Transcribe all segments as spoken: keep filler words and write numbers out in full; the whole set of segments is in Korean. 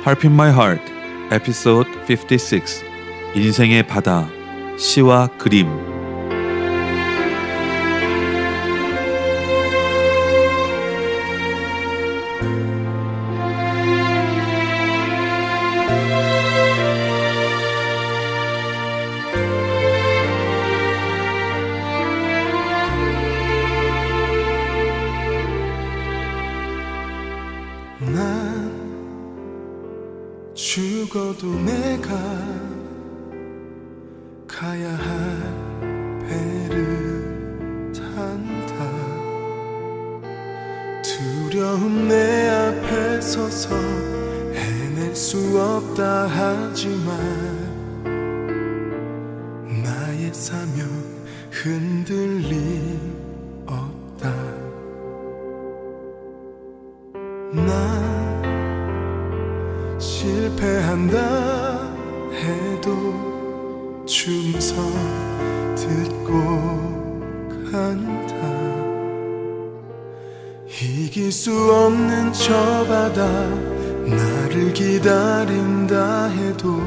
Harp in My Heart, 에피소드 오십육, 인생의 바다, 시와 그림. 난 죽어도 내가 가야 할 배를 탄다. 두려움 내 앞에 서서 해낼 수 없다 하지만 나의 사명 흔들림 없다. 난 실패한다 해도 충성 듣고 간다. 이길 수 없는 저 바다 나를 기다린다 해도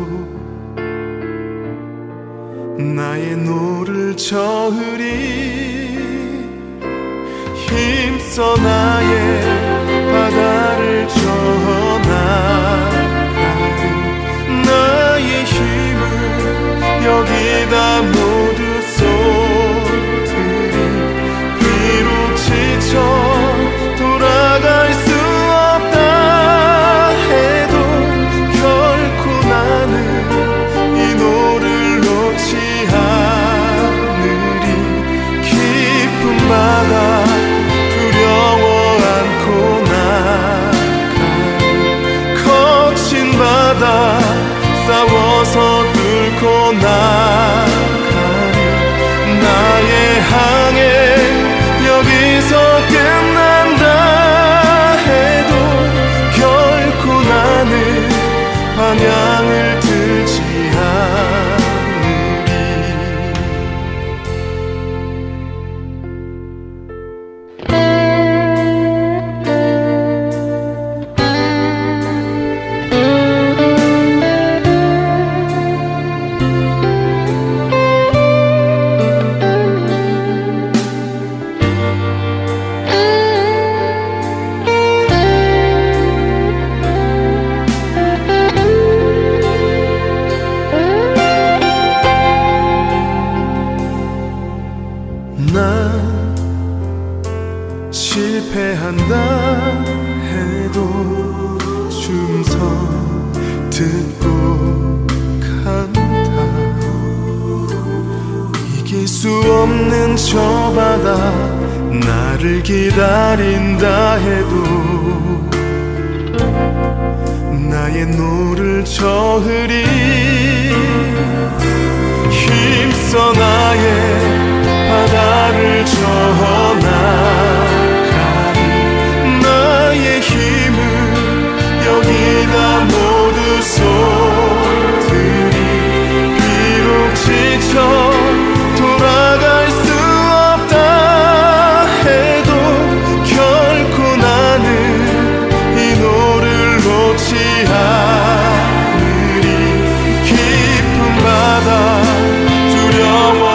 나의 노를 저으리. 힘써 나의 바다를 저어나가리. 나의 힘을 여기다 모두 쏟으리. 비록 지쳐 돌아갈 수 없다 해도 결코 나는 이 노를 놓지 않으리. 깊은 바다 두려워 않고 나가리. 거친 바다 싸워서 뚫고 나가리. 나의 항해 여기서 끝난다 해도 결코 나는 방향을 들지 않으리. 난 실패한다 해도 충성 듣고 간다. 이길 수 없는 저 바다 나를 기다린다 해도 나의 노를 저으리. 힘써 나의 바다를 저어나가리. 나의 힘을 여기다 모두 쏟으리. 비록 지쳐 돌아갈 수 없다 해도 결코 나는 이 노를 놓지 않으리. 깊은 바다 두려워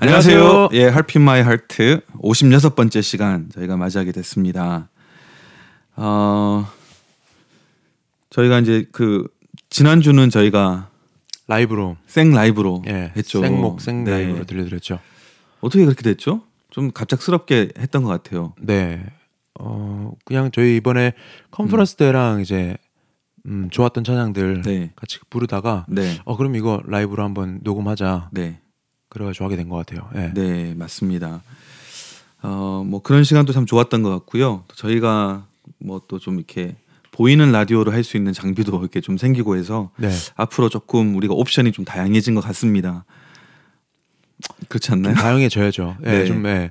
안녕하세요. 예, Heart in My Heart 오십육 번째 시간 저희가 맞이하게 됐습니다. 어, 저희가 이제 그 지난주는 저희가 라이브로 생 라이브로 예, 했죠. 생목 생 네. 라이브로 들려드렸죠. 어떻게 그렇게 됐죠? 좀 갑작스럽게 했던 것 같아요. 네, 어 그냥 저희 이번에 컨퍼런스 음. 때랑 이제 음, 좋았던 찬양들 네. 같이 부르다가 네. 어 그럼 이거 라이브로 한번 녹음하자. 네. 그래가지고 하게 된 것 같아요. 네. 네, 맞습니다. 어, 뭐 그런 시간도 참 좋았던 것 같고요. 저희가 뭐 또 좀 이렇게 보이는 라디오로 할 수 있는 장비도 이렇게 좀 생기고 해서 네. 앞으로 조금 우리가 옵션이 좀 다양해진 것 같습니다. 그렇지 않나요? 다양해져야죠. 네, 네. 좀, 네.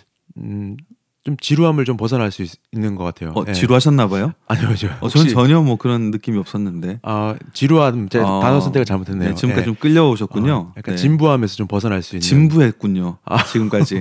음, 좀 지루함을 좀 벗어날 수 있, 있는 것 같아요. 어, 네. 지루하셨나 봐요? 아니요, 저 어, 저는 전혀 뭐 그런 느낌이 없었는데. 아 지루함, 제 어, 단어 선택을 잘못했네요. 네, 지금까지 네. 좀 끌려오셨군요. 어, 약간 네. 진부함에서 좀 벗어날 수 있는. 진부했군요. 아. 지금까지.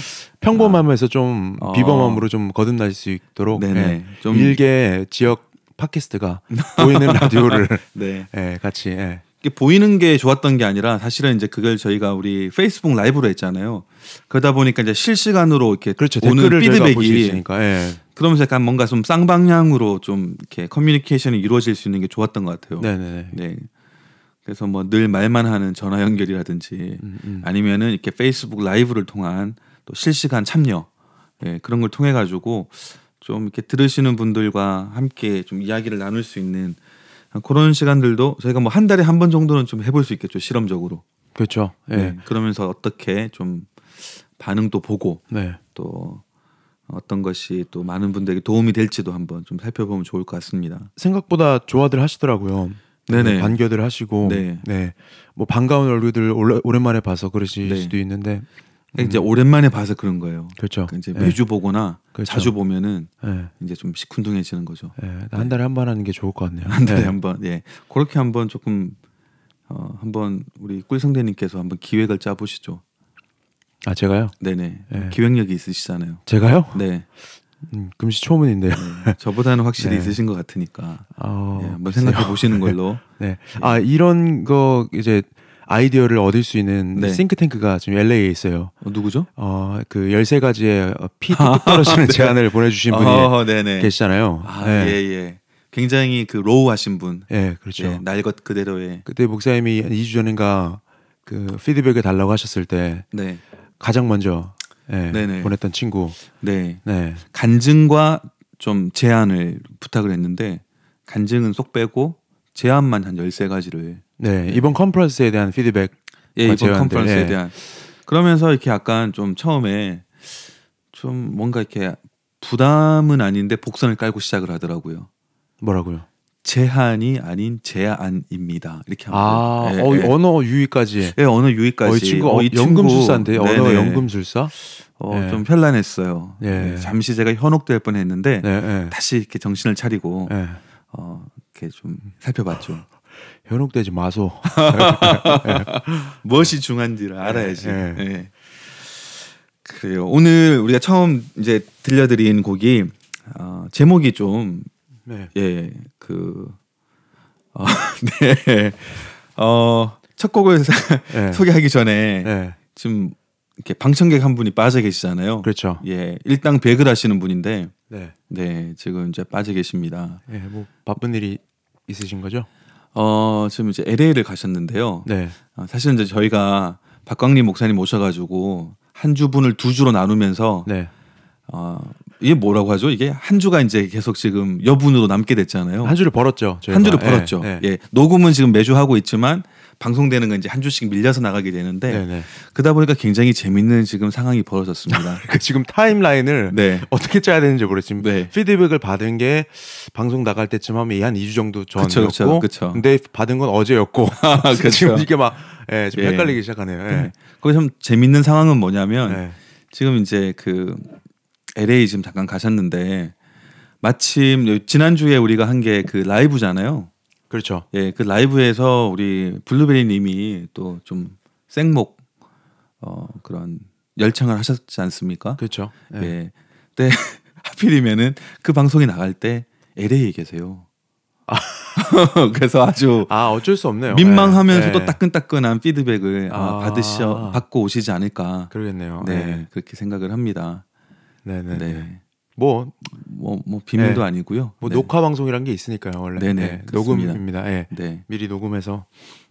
평범함에서 좀 어. 비범함으로 좀 거듭날 수 있도록 네네. 예, 좀- 일개 지역 팟캐스트가 보이는 라디오를 네. 예, 같이 예. 이게 보이는 게 좋았던 게 아니라 사실은 이제 그걸 저희가 우리 페이스북 라이브로 했잖아요. 그러다 보니까 이제 실시간으로 이렇게 그렇죠. 오는 댓글을 저희가 볼 수 피드백이 있으니까 예. 그러면서 약간 뭔가 좀 쌍방향으로 좀 이렇게 커뮤니케이션이 이루어질 수 있는 게 좋았던 것 같아요. 네네네. 네. 그래서 뭐 늘 말만 하는 전화 연결이라든지 음, 음. 아니면은 이렇게 페이스북 라이브를 통한 또 실시간 참여 예, 그런 걸 통해 가지고 좀 이렇게 들으시는 분들과 함께 좀 이야기를 나눌 수 있는 그런 시간들도 저희가 뭐 한 달에 한 번 정도는 좀 해볼 수 있겠죠, 실험적으로. 그렇죠. 예. 네. 그러면서 어떻게 좀 반응도 보고 네. 또 어떤 것이 또 많은 분들에게 도움이 될지도 한번 좀 살펴보면 좋을 것 같습니다. 생각보다 좋아들 하시더라고요. 네네. 네, 반겨들 하시고 네. 네. 뭐 반가운 얼굴들 오래, 오랜만에 봐서 그러실 네. 수도 있는데 그러니까 이제 오랜만에 봐서 그런 거예요. 그렇죠. 그러니까 이제 예. 매주 보거나 그렇죠. 자주 보면은 예. 이제 좀 시큰둥해지는 거죠. 예. 한 달에 한 번 하는 게 좋을 것 같네요. 한 달에 예. 한번 예 그렇게 한번 조금 어 한번 우리 꿀성대님께서 한번 기획을 짜보시죠. 아 제가요? 네네 예. 기획력이 있으시잖아요. 제가요? 네, 음, 금시초문인데요. 네. 저보다는 확실히 네. 있으신 것 같으니까 어, 예, 한번 글쎄요. 생각해 보시는 걸로. 네. 아 이런 거 이제 아이디어를 얻을 수 있는 네. 싱크탱크가 지금 엘에이에 있어요. 어, 누구죠? 어 그 열세 가지의 피 뚝뚝 떨어지는 네. 제안을 보내주신 분이 어, 네네. 계시잖아요. 아, 네. 예, 예. 굉장히 그 로우하신 분. 예, 그렇죠. 예, 날 것 그대로의. 그때 목사님이 한 이 주 전인가 그 피드백을 달라고 하셨을 때 네, 가장 먼저 예, 네네. 보냈던 친구. 네. 네. 간증과 좀 제안을 부탁을 했는데 간증은 쏙 빼고 제안만 한 열세 가지를. 네. 이번 컨퍼런스에 대한 피드백. 예, 이번 제안들, 컨퍼런스에 예. 대한. 그러면서 이렇게 약간 좀 처음에 좀 뭔가 이렇게 부담은 아닌데 복선을 깔고 시작을 하더라고요. 뭐라고요? 제한이 아닌 제안입니다. 이렇게 하면 아, 예, 어, 예. 언어 유희까지. 예, 언어 유희까지. 어, 이 친구 어, 이 친구. 연금술사인데 언어 네네. 연금술사? 어, 네. 좀 현란했어요. 예. 네, 잠시 제가 현혹될 뻔했는데 네, 네. 다시 이렇게 정신을 차리고 네. 어, 이렇게 좀 살펴봤죠. 현혹되지 마소. 무엇이 중요한지를 알아야지. 예. 예. 그래요. 오늘 우리가 처음 이제 들려드린 곡이 어, 제목이 좀 네. 예, 그 어, 네. 어, 첫 곡을 네. 소개하기 전에 네. 지금 이렇게 방청객 한 분이 빠져 계시잖아요. 그렇죠. 예, 일당 백을 하시는 분인데 네. 네, 지금 이제 빠져 계십니다. 예, 뭐 바쁜 일이 있으신 거죠? 어, 지금 이제 엘에이를 가셨는데요. 네. 어, 사실은 이제 저희가 박광림 목사님 모셔가지고 한 주분을 두 주로 나누면서 네. 어, 이게 뭐라고 하죠? 이게 한 주가 이제 계속 지금 여분으로 남게 됐잖아요. 한 주를 벌었죠. 저희가. 한 주를 예, 벌었죠. 예. 예, 녹음은 지금 매주 하고 있지만 방송되는 건 이제 한 주씩 밀려서 나가게 되는데 네, 네. 그러다 보니까 굉장히 재밌는 지금 상황이 벌어졌습니다. 그 지금 타임라인을 네. 어떻게 짜야 되는지 모르겠지만 네. 피드백을 받은 게 방송 나갈 때쯤 하면 한 이 주 정도 그쵸, 전이었고 그쵸, 그쵸. 근데 받은 건 어제였고 그쵸. 지금 이게 막 예, 좀 예. 헷갈리기 시작하네요. 예. 네. 거기 좀 재밌는 상황은 뭐냐면 네. 지금 이제 그 엘에이 지금 잠깐 가셨는데 마침 지난주에 우리가 한 게 그 라이브잖아요. 그렇죠. 예, 그 라이브에서 우리 블루베리 님이 또 좀 생목 어 그런 열창을 하셨지 않습니까? 그렇죠. 예. 예. 근데 하필이면은 그 방송이 나갈 때 엘에이에 계세요. 그래서 아주 아 어쩔 수 없네요. 민망하면서도 네. 따끈따끈한 피드백을 아. 받으셔 받고 오시지 않을까. 그러겠네요. 네, 네. 그렇게 생각을 합니다. 네네. 네. 네. 뭐, 뭐, 뭐 비밀도 네. 아니고요. 뭐 네. 녹화 방송이란 게 있으니까요 원래. 네네, 네. 그렇습니다. 녹음입니다. 네. 네. 미리 녹음해서.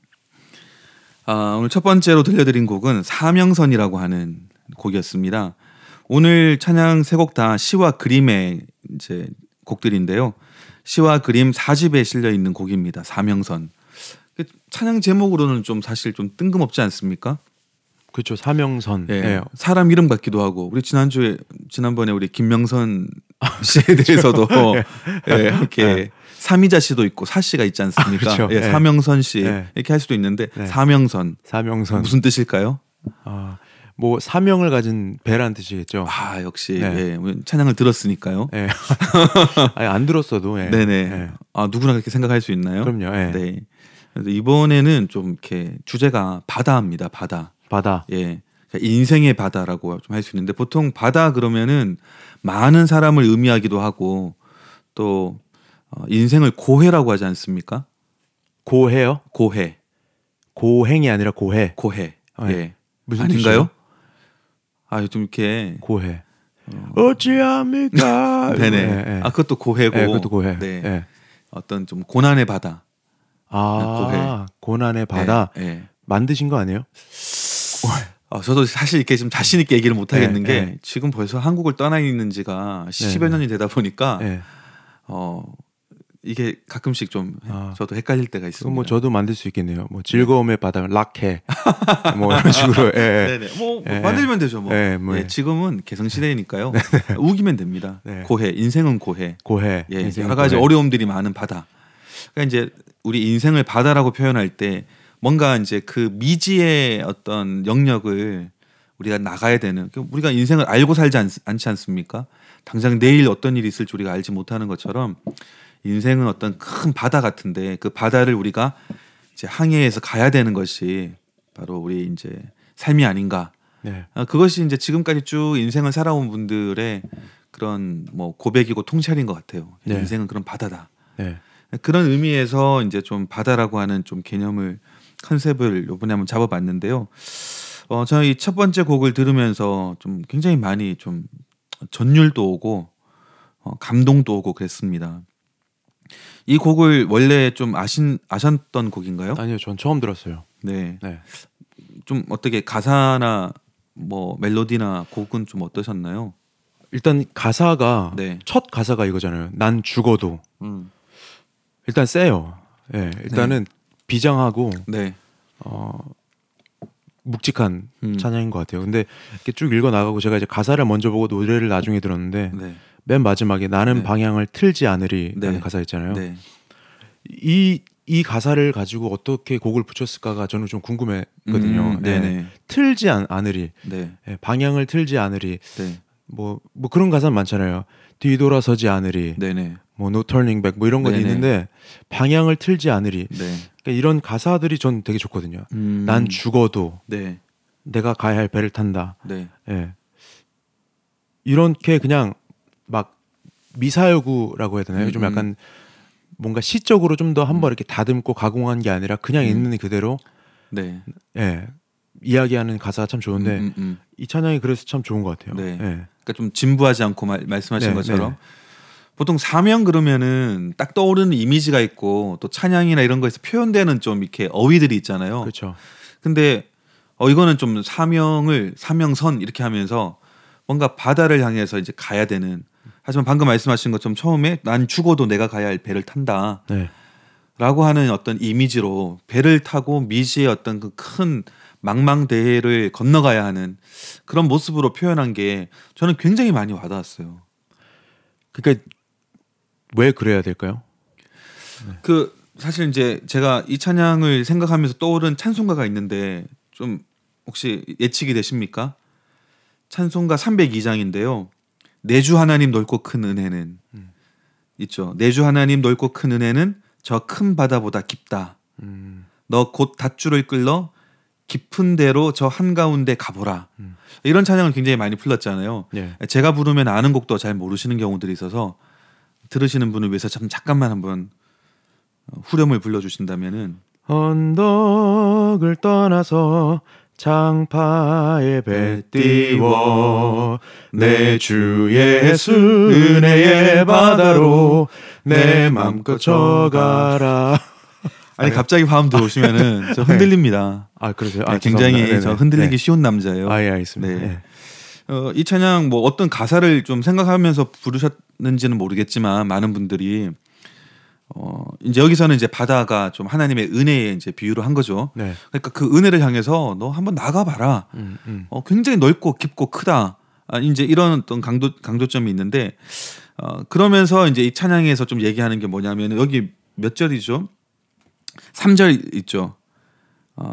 아, 오늘 첫 번째로 들려드린 곡은 사명선이라고 하는 곡이었습니다. 오늘 찬양 세 곡 다 시와 그림의 이제 곡들인데요. 시와 그림 사 집에 실려 있는 곡입니다. 사명선. 찬양 제목으로는 좀 사실 좀 뜬금없지 않습니까? 그렇죠. 사명선. 예, 네. 사람 이름 같기도 하고 우리 지난주에 지난번에 우리 김명선 씨에 대해서도 예, 이렇게 네. 삼이자 씨도 있고 사 씨가 있지 않습니까? 아, 그렇죠. 예, 네. 사명선 씨 네. 이렇게 할 수도 있는데 네. 사명선 사명선. 무슨 뜻일까요? 아, 뭐 사명을 가진 배란 뜻이겠죠. 아 역시 네. 예, 우리 찬양을 들었으니까요. 네. 아니, 안 들었어도. 예. 네네. 네. 아 누구나 그렇게 생각할 수 있나요? 그럼요. 예. 네. 그래서 이번에는 좀 이렇게 주제가 바다입니다. 바다. 바다. 예. 그러니까 인생의 바다라고 좀 할 수 있는데 보통 바다 그러면은 많은 사람을 의미하기도 하고 또 어, 인생을 고해라고 하지 않습니까? 고해요? 고해, 고행이 아니라 고해. 고해. 네. 예. 무슨 아닌가요? 아, 좀 이렇게 고해. 어찌합니까? 네네. 예, 예. 아, 그것도 고해고. 예, 그것도 고해. 네. 예. 어떤 좀 고난의 바다. 아, 고해. 고난의 바다. 예. 예. 만드신 거 아니에요? 어, 저도 사실 이렇게 좀 자신 있게 얘기를 못 하겠는 네, 게 네. 지금 벌써 한국을 떠나 있는 지가 십여 네, 년이 되다 보니까 예. 어 이게 가끔씩 좀 아. 저도 헷갈릴 때가 있습니다. 그럼 뭐 저도 만들 수 있겠네요. 뭐 즐거움의 바다, 락해. 뭐 이런 식으로. 예. 예. 네네. 뭐 예. 만들면 되죠. 뭐. 예, 뭐 예, 예. 지금은 개성 시대니까요. 우기면 됩니다. 네. 고해, 인생은 고해. 고해. 예, 인생의 여러 가지 고해. 어려움들이 많은 바다. 그러니까 이제 우리 인생을 바다라고 표현할 때 뭔가 이제 그 미지의 어떤 영역을 우리가 나가야 되는 우리가 인생을 알고 살지 않, 않지 않습니까? 당장 내일 어떤 일이 있을지 우리가 알지 못하는 것처럼 인생은 어떤 큰 바다 같은데 그 바다를 우리가 이제 항해해서 가야 되는 것이 바로 우리 이제 삶이 아닌가. 네. 아, 그것이 이제 지금까지 쭉 인생을 살아온 분들의 그런 뭐 고백이고 통찰인 것 같아요. 네. 인생은 그런 바다다. 네. 그런 의미에서 이제 좀 바다라고 하는 좀 개념을 컨셉을 이번에 한번 잡아봤는데요. 어, 저희 첫 번째 곡을 들으면서 좀 굉장히 많이 좀 전율도 오고 어, 감동도 오고 그랬습니다. 이 곡을 원래 좀 아신 아셨던 곡인가요? 아니요, 전 처음 들었어요. 네, 네. 좀 어떻게 가사나 뭐 멜로디나 곡은 좀 어떠셨나요? 일단 가사가 네. 첫 가사가 이거잖아요. 난 죽어도. 음. 일단 세요. 예. 일단은 비장하고 네, 어 묵직한 음. 찬양인 것 같아요. 근데 이렇게 쭉 읽어 나가고 제가 이제 가사를 먼저 보고 노래를 나중에 들었는데 네, 맨 마지막에 나는 네. 방향을 틀지 않으리라는 네. 가사 있잖아요. 네, 이, 이 가사를 가지고 어떻게 곡을 붙였을까가 저는 좀 궁금했거든요. 음, 네네, 틀지 않, 않으리, 네, 예, 방향을 틀지 않으리, 네, 뭐, 뭐 그런 가사 많잖아요. 뒤돌아서지 않으리, 네네, 뭐 no turning back 뭐 이런 건 네네. 있는데 방향을 틀지 않으리. 네, 그러니까 이런 가사들이 전 되게 좋거든요. 음. 난 죽어도 네, 내가 가야 할 배를 탄다. 네, 예. 이렇게 그냥 막 미사여구라고 해야 되나요? 음, 좀 음. 약간 뭔가 시적으로 좀 더 한 번 이렇게 다듬고 가공한 게 아니라 그냥 음. 있는 그대로 네. 예. 이야기하는 가사가 참 좋은데 음, 음, 음. 이 찬양이 그래서 참 좋은 것 같아요. 네. 예. 그러니까 좀 진부하지 않고 말, 말씀하신 네, 것처럼 네. 보통 사명 그러면은 딱 떠오르는 이미지가 있고 또 찬양이나 이런 거에서 표현되는 좀 이렇게 어휘들이 있잖아요. 그렇죠. 근데 어 이거는 좀 사명을 사명선 이렇게 하면서 뭔가 바다를 향해서 이제 가야 되는 하지만 방금 말씀하신 것처럼 처음에 난 죽어도 내가 가야 할 배를 탄다. 네. 라고 하는 어떤 이미지로 배를 타고 미지의 어떤 그 큰 망망대해를 건너가야 하는 그런 모습으로 표현한 게 저는 굉장히 많이 와닿았어요. 그러니까 왜 그래야 될까요? 그 사실 이제 제가 이 찬양을 생각하면서 떠오른 찬송가가 있는데 좀 혹시 예측이 되십니까? 찬송가 삼백이 장인데요. 내 주 하나님 넓고 큰 은혜는 음. 있죠. 내 주 하나님 넓고 큰 은혜는 저 큰 바다보다 깊다. 음. 너 곧 닷줄을 끌러 깊은 데로 저 한가운데 가보라. 음. 이런 찬양을 굉장히 많이 불렀잖아요. 예. 제가 부르면 아는 곡도 잘 모르시는 경우들이 있어서 들으시는 분을 위해서 참 잠깐만 한번 어, 후렴을 불러주신다면은 언덕을 떠나서 장파에 배 띄워 내 주 예수 은혜의 바다로 내 맘껏 져가라. 아니 갑자기 화음 들어오시면은 저 흔들립니다. 아 그러세요? 네, 아, 굉장히 저 흔들리기 네. 쉬운 남자예요. 아, 예, 알겠습니다. 네. 네. 어, 이 찬양 뭐 어떤 가사를 좀 생각하면서 부르셨는지는 모르겠지만 많은 분들이 어 이제 여기서는 이제 바다가 좀 하나님의 은혜에 이제 비유를 한 거죠. 네. 그러니까 그 은혜를 향해서 너 한번 나가봐라. 음, 음. 어, 굉장히 넓고 깊고 크다. 아, 이제 이런 어떤 강도 강조점이 있는데 어, 그러면서 이제 이 찬양에서 좀 얘기하는 게 뭐냐면 여기 몇 절이죠? 삼 절 있죠. 어,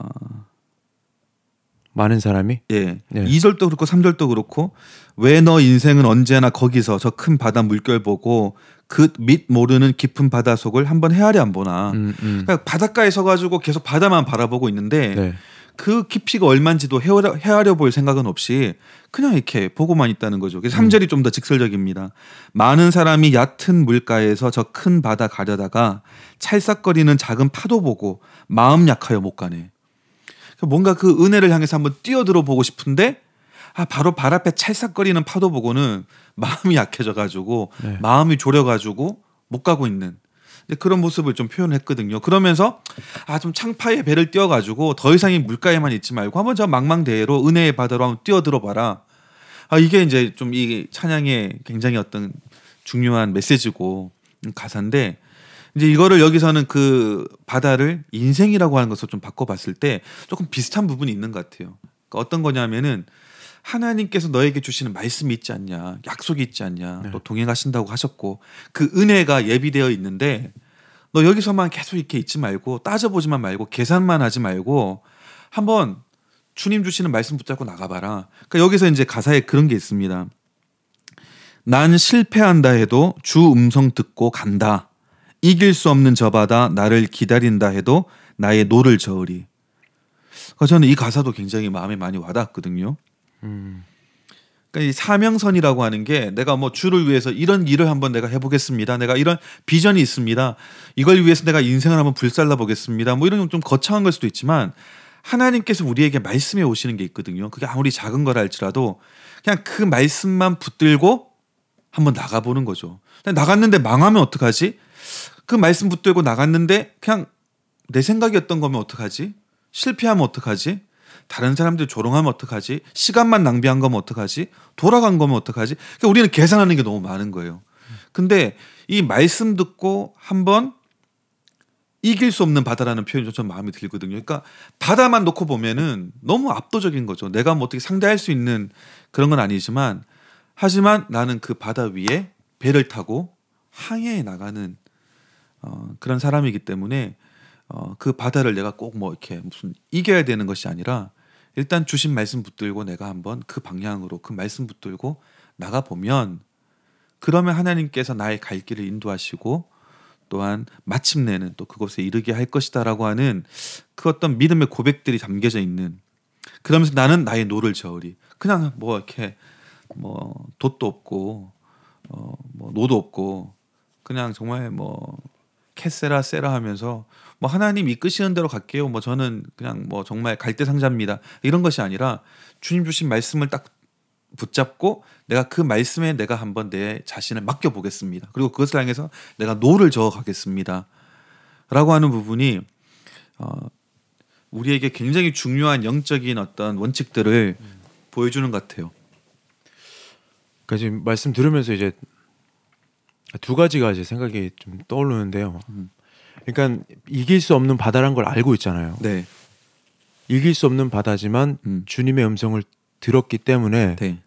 많은 사람이 예. 네. 이 절도 그렇고 삼 절도 그렇고 왜 너 인생은 언제나 거기서 저 큰 바다 물결 보고 그 밑 모르는 깊은 바다 속을 한번 헤아려 안 보나. 음, 음. 그러니까 바닷가에 서가지고 계속 바다만 바라보고 있는데 네. 그 깊이가 얼마인지도 헤아려, 헤아려 볼 생각은 없이 그냥 이렇게 보고만 있다는 거죠. 그래서 삼 절이 좀 더 직설적입니다. 많은 사람이 얕은 물가에서 저 큰 바다 가려다가 찰싹거리는 작은 파도 보고 마음 약하여 못 가네. 뭔가 그 은혜를 향해서 한번 뛰어들어 보고 싶은데 아 바로 발 앞에 찰싹거리는 파도 보고는 마음이 약해져가지고 네. 마음이 졸여가지고 못 가고 있는 그런 모습을 좀 표현했거든요. 그러면서 아 좀 창파에 배를 띄워가지고 더 이상 이 물가에만 있지 말고 한번 저 망망대해로 은혜의 바다로 한번 뛰어들어 봐라. 아 이게 이제 좀 이 찬양의 굉장히 어떤 중요한 메시지고 가사인데 이제 이거를 여기서는 그 바다를 인생이라고 하는 것을 좀 바꿔봤을 때 조금 비슷한 부분이 있는 것 같아요. 그러니까 어떤 거냐면은 하나님께서 너에게 주시는 말씀이 있지 않냐, 약속이 있지 않냐, 네. 또 동행하신다고 하셨고 그 은혜가 예비되어 있는데 너 여기서만 계속 이렇게 있지 말고 따져보지만 말고 계산만 하지 말고 한번 주님 주시는 말씀 붙잡고 나가봐라. 그러니까 여기서 이제 가사에 그런 게 있습니다. 난 실패한다 해도 주 음성 듣고 간다. 이길 수 없는 저 바다 나를 기다린다 해도 나의 노를 저으리. 그러니까 저는 이 가사도 굉장히 마음에 많이 와닿았거든요. 음. 그러니까 이 사명선이라고 하는 게 내가 뭐 주를 위해서 이런 일을 한번 내가 해보겠습니다. 내가 이런 비전이 있습니다. 이걸 위해서 내가 인생을 한번 불살라 보겠습니다. 뭐 이런 좀 거창한 걸 수도 있지만 하나님께서 우리에게 말씀해 오시는 게 있거든요. 그게 아무리 작은 거라 할지라도 그냥 그 말씀만 붙들고 한번 나가보는 거죠. 나갔는데 망하면 어떡하지? 그 말씀 붙들고 나갔는데 그냥 내 생각이었던 거면 어떡하지? 실패하면 어떡하지? 다른 사람들 조롱하면 어떡하지? 시간만 낭비한 거면 어떡하지? 돌아간 거면 어떡하지? 그러니까 우리는 계산하는 게 너무 많은 거예요. 근데 이 말씀 듣고 한번 이길 수 없는 바다라는 표현이 좀 마음에 들거든요. 그러니까 바다만 놓고 보면은 너무 압도적인 거죠. 내가 뭐 어떻게 상대할 수 있는 그런 건 아니지만 하지만 나는 그 바다 위에 배를 타고 항해해 나가는 어, 그런 사람이기 때문에 어, 그 바다를 내가 꼭 뭐 이렇게 무슨 이겨야 되는 것이 아니라 일단 주신 말씀 붙들고 내가 한번 그 방향으로 그 말씀 붙들고 나가 보면 그러면 하나님께서 나의 갈 길을 인도하시고 또한 마침내는 또 그곳에 이르게 할 것이다라고 하는 그 어떤 믿음의 고백들이 담겨져 있는 그러면서 나는 나의 노를 저으리 그냥 뭐 이렇게 뭐 돛도 없고 어, 뭐 노도 없고 그냥 정말 뭐 캐세라 세라 하면서 뭐 하나님 이끄시는 대로 갈게요. 뭐 저는 그냥 뭐 정말 갈대상자입니다. 이런 것이 아니라 주님 주신 말씀을 딱 붙잡고 내가 그 말씀에 내가 한번 내 자신을 맡겨 보겠습니다. 그리고 그것을 향해서 내가 노를 저어 가겠습니다. 라고 하는 부분이 어, 우리에게 굉장히 중요한 영적인 어떤 원칙들을 음. 보여주는 것 같아요. 그러니까 지금 말씀 들으면서 이제 두 가지가 이제 생각이 좀 떠오르는데요. 음. 그러니까 이길 수 없는 바다란 걸 알고 있잖아요. 네. 이길 수 없는 바다지만 음. 주님의 음성을 들었기 때문에 네.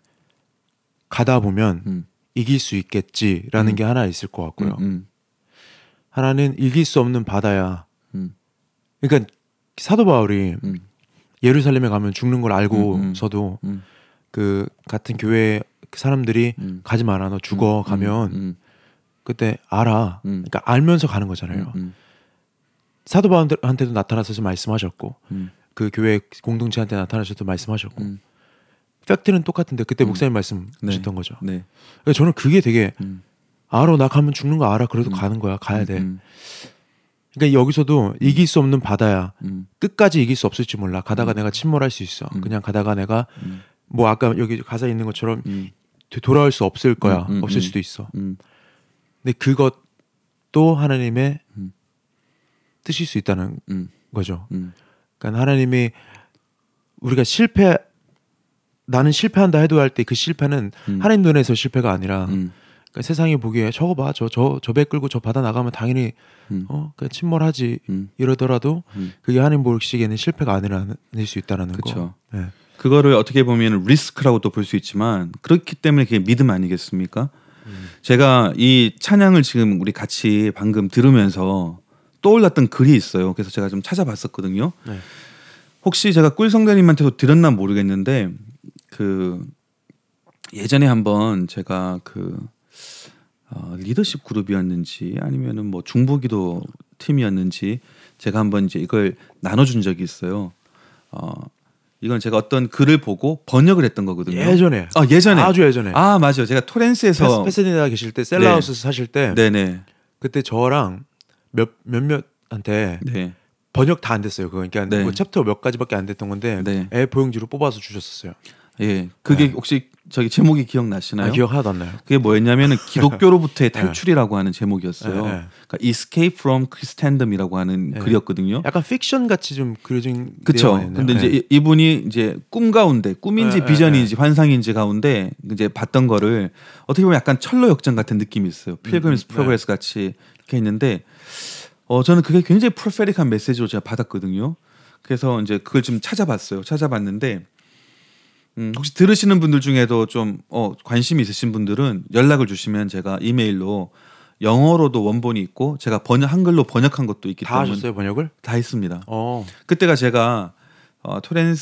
가다 보면 음. 이길 수 있겠지라는 음. 게 하나 있을 것 같고요. 음. 음. 하나는 이길 수 없는 바다야. 음. 그러니까 사도 바울이 음. 예루살렘에 가면 죽는 걸 알고서도 음. 음. 그 같은 교회 사람들이 음. 가지 마라 너 죽어 음. 가면 음. 그때 알아. 음. 그러니까 알면서 가는 거잖아요. 음. 사도 바울한테도 나타나셔서 말씀하셨고 음. 그 교회 공동체한테 나타나셔서 말씀하셨고 음. 팩트는 똑같은데 그때 음. 목사님 말씀하셨던 네. 거죠. 네. 그러니까 저는 그게 되게 음. 알아 나 가면 죽는 거 알아 그래도 음. 가는 거야 가야 돼. 음. 그러니까 여기서도 이길 수 없는 바다야. 음. 끝까지 이길 수 없을지 몰라. 가다가 음. 내가 침몰할 수 있어. 음. 그냥 가다가 내가 음. 뭐 아까 여기 가사에 있는 것처럼 음. 돌아올 수 없을 거야. 음, 음, 없을 음. 수도 있어. 음. 근데 그것도 하나님의 음. 뜻일 수 있다는 음. 거죠. 음. 그러니까 하나님이 우리가 실패 나는 실패한다 해도 할 때 그 실패는 음. 하나님 눈에서 실패가 아니라 음. 그러니까 세상이 보기에 저거 봐, 저 저 저 배 끌고 저 바다 나가면 당연히 음. 어 그냥 침몰하지 음. 이러더라도 음. 그게 하나님 보시기에는 실패가 아니라는 수 있다라는 그쵸. 거. 네. 그거를 어떻게 보면 리스크라고도 볼 수 있지만 그렇기 때문에 그게 믿음 아니겠습니까? 음. 제가 이 찬양을 지금 우리 같이 방금 들으면서 떠올랐던 글이 있어요. 그래서 제가 좀 찾아봤었거든요. 네. 혹시 제가 꿀성대님한테도 들었나 모르겠는데 그 예전에 한번 제가 그 어, 리더십 그룹이었는지 아니면은 뭐 중보기도 팀이었는지 제가 한번 이제 이걸 나눠준 적이 있어요. 어, 이건 제가 어떤 글을 보고 번역을 했던 거거든요. 예전에. 아 예전에. 아주 예전에. 아 맞아요. 제가 토렌스에서 패스, 패스디나 계실 때 셀라우스 네. 사실 때 네네. 그때 저랑 몇 몇몇한테 네. 번역 다 안 됐어요. 그거 그러니까 네. 뭐 챕터 몇 가지밖에 안 됐던 건데 네. 에 포용지로 뽑아서 주셨었어요. 예. 그게 네. 혹시 저기 제목이 기억나시나요? 아, 기억 하나도 안 나요. 그게 뭐였냐면은 기독교로부터의 탈출이라고 하는 제목이었어요. 네, 네. 그러니까 Escape from Christendom이라고 하는 네. 글이었거든요. 약간 픽션 같이 좀 그려진 그렇죠. 내용이네요. 근데 이제 네. 이- 이분이 이제 꿈 가운데 꿈인지 네, 비전인지 네, 환상인지 가운데 이제 봤던 거를 어떻게 보면 약간 철로 역정 같은 느낌이 있어요. 필그림스 음, 프로그레스 같이 이렇게 있는데 어 저는 그게 굉장히 프로페릭한 메시지로 제가 받았거든요. 그래서 이제 그걸 좀 찾아봤어요. 찾아봤는데 음, 혹시 들으시는 분들 중에도 좀 어, 관심이 있으신 분들은 연락을 주시면 제가 이메일로 영어로도 원본이 있고 제가 번역 한글로 번역한 것도 있기 다 때문에 하셨어요 번역을? 다 했습니다. 어. 그때가 제가 어, 토렌스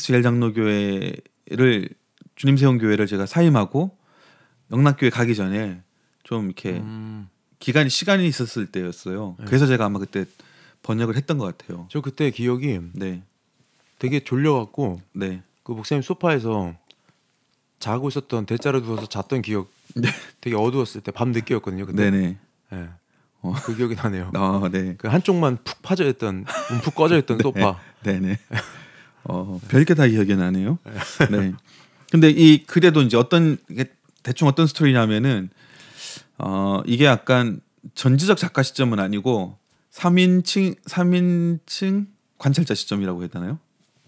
제일장로교회를 주님 세운 교회를 제가 사임하고 영락교회 가기 전에 좀 이렇게 음. 기간이 시간이 있었을 때였어요. 네. 그래서 제가 아마 그때 번역을 했던 것 같아요. 저 그때 기억이 네, 되게 졸려갖고 네, 그 목사님 소파에서 자고 있었던 대자로 누워서 잤던 기억. 네. 되게 어두웠을 때 밤 늦게였거든요. 그때. 네네. 네. 어. 그 기억이 나네요. 아, 네. 그 한쪽만 푹 파져 있던, 푹 꺼져 있던 소파. 네네. 어, 별게 다 기억이 나네요. 네. 근데 이 글에도 이제 어떤 이게 대충 어떤 스토리냐면은 어 이게 약간 전지적 작가 시점은 아니고 삼인칭 삼인칭 관찰자 시점이라고 해야 되나요?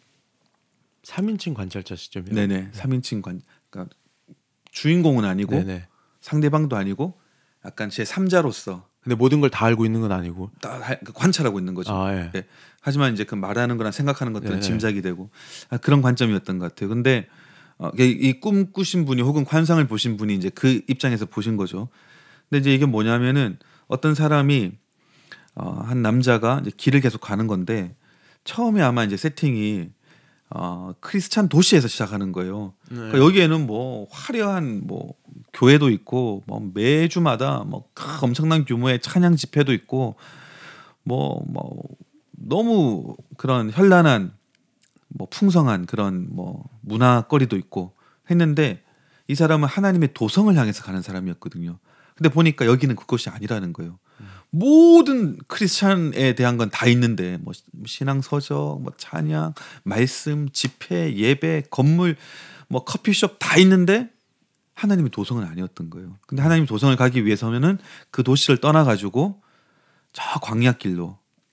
삼인칭 관찰자 시점이요. 네네. 삼인칭 관 그러니까 주인공은 아니고 네네. 상대방도 아니고 약간 제 삼자로서 근데 모든 걸 다 알고 있는 건 아니고. 다 하- 관찰하고 있는 거죠. 아 예. 네. 하지만 이제 그 말하는 거나 생각하는 것들은 네네. 짐작이 되고 아, 그런 관점이었던 것 같아요. 근데 어, 이 꿈 꾸신 분이 혹은 환상을 보신 분이 이제 그 입장에서 보신 거죠. 근데 이제 이게 뭐냐면은 어떤 사람이 어, 한 남자가 이제 길을 계속 가는 건데 처음에 아마 이제 세팅이 어, 크리스찬 도시에서 시작하는 거예요. 네. 그러니까 여기에는 뭐 화려한 뭐 교회도 있고 뭐 매주마다 뭐 크- 엄청난 규모의 찬양 집회도 있고 뭐 뭐 너무 그런 현란한 뭐 풍성한 그런 뭐 문화거리도 있고 했는데 이 사람은 하나님의 도성을 향해서 가는 사람이었거든요. 근데 보니까 여기는 그것이 아니라는 거예요. 음. 모든 크리스찬에 대한 건 다 있는데 뭐 신앙 서적, 뭐 찬양, 말씀, 집회, 예배, 건물, 뭐 커피숍 다 있는데 하나님의 도성은 아니었던 거예요. 근데 하나님의 도성을 가기 위해서는 그 도시를 떠나 가지고 저 광야길로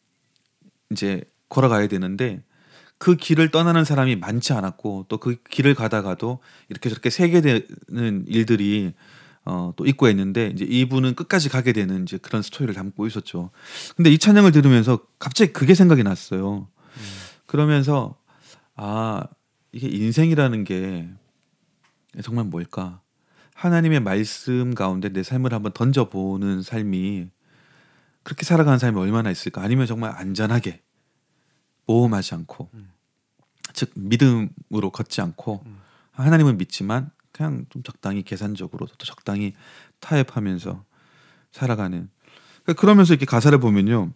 이제 걸어가야 되는데 그 길을 떠나는 사람이 많지 않았고 또 그 길을 가다가도 이렇게 저렇게 세게 되는 일들이 어, 또 있고 있는데 이제 이분은 끝까지 가게 되는 이제 그런 스토리를 담고 있었죠. 근데 이 찬양을 들으면서 갑자기 그게 생각이 났어요. 음. 그러면서 아 이게 인생이라는 게 정말 뭘까? 하나님의 말씀 가운데 내 삶을 한번 던져보는 삶이 그렇게 살아가는 삶이 얼마나 있을까? 아니면 정말 안전하게 모험하지 않고 음. 즉 믿음으로 걷지 않고 음. 하나님은 믿지만 그냥 좀 적당히 계산적으로 또 적당히 타협하면서 살아가는 그러면서 이렇게 가사를 보면요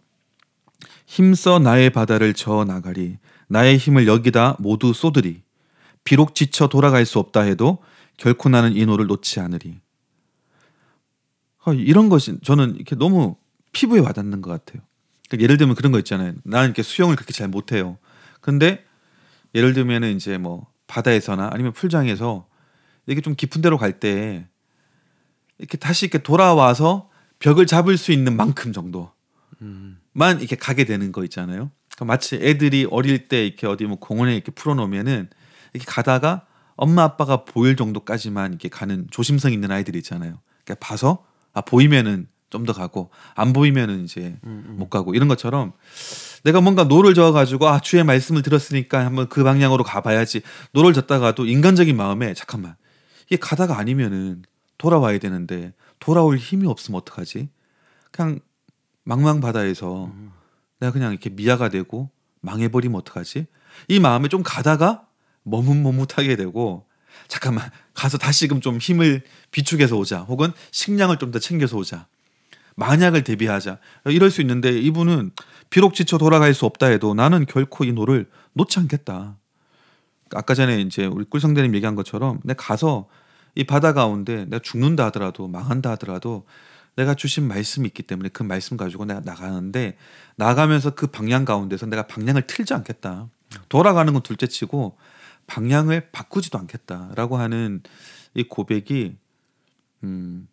힘써 나의 바다를 저어 나가리 나의 힘을 여기다 모두 쏟으리 비록 지쳐 돌아갈 수 없다 해도 결코 나는 이 노를 놓지 않으리 이런 것이 저는 이렇게 너무 피부에 와닿는 것 같아요. 그러니까 예를 들면 그런 거 있잖아요. 나는 이렇게 수영을 그렇게 잘 못해요. 근데 예를 들면은 이제 뭐 바다에서나 아니면 풀장에서 이렇게 좀 깊은 데로 갈 때 이렇게 다시 이렇게 돌아와서 벽을 잡을 수 있는 만큼 정도만 이렇게 가게 되는 거 있잖아요. 그러니까 마치 애들이 어릴 때 이렇게 어디 뭐 공원에 이렇게 풀어놓으면은 이렇게 가다가 엄마 아빠가 보일 정도까지만 이렇게 가는 조심성 있는 아이들이 있잖아요. 그러니까 봐서 아 보이면은 좀 더 가고 안 보이면은 이제 음, 음. 못 가고 이런 것처럼 내가 뭔가 노를 저어가지고 아 주의 말씀을 들었으니까 한번 그 방향으로 가봐야지 노를 젓다가도 인간적인 마음에 잠깐만 이게 가다가 아니면은 돌아와야 되는데 돌아올 힘이 없으면 어떡하지? 그냥 망망바다에서 음. 내가 그냥 이렇게 미아가 되고 망해버리면 어떡하지? 이 마음에 좀 가다가 머뭇머뭇하게 되고 잠깐만 가서 다시금 좀 힘을 비축해서 오자 혹은 식량을 좀 더 챙겨서 오자 만약을 대비하자 이럴 수 있는데 이분은 비록 지쳐 돌아갈 수 없다 해도 나는 결코 이 노를 놓지 않겠다. 아까 전에 이제 우리 꿀성대님 얘기한 것처럼 내가 가서 이 바다 가운데 내가 죽는다 하더라도 망한다 하더라도 내가 주신 말씀이 있기 때문에 그 말씀 가지고 내가 나가는데 나가면서 그 방향 가운데서 내가 방향을 틀지 않겠다. 돌아가는 건 둘째치고 방향을 바꾸지도 않겠다라고 하는 이 고백이 음,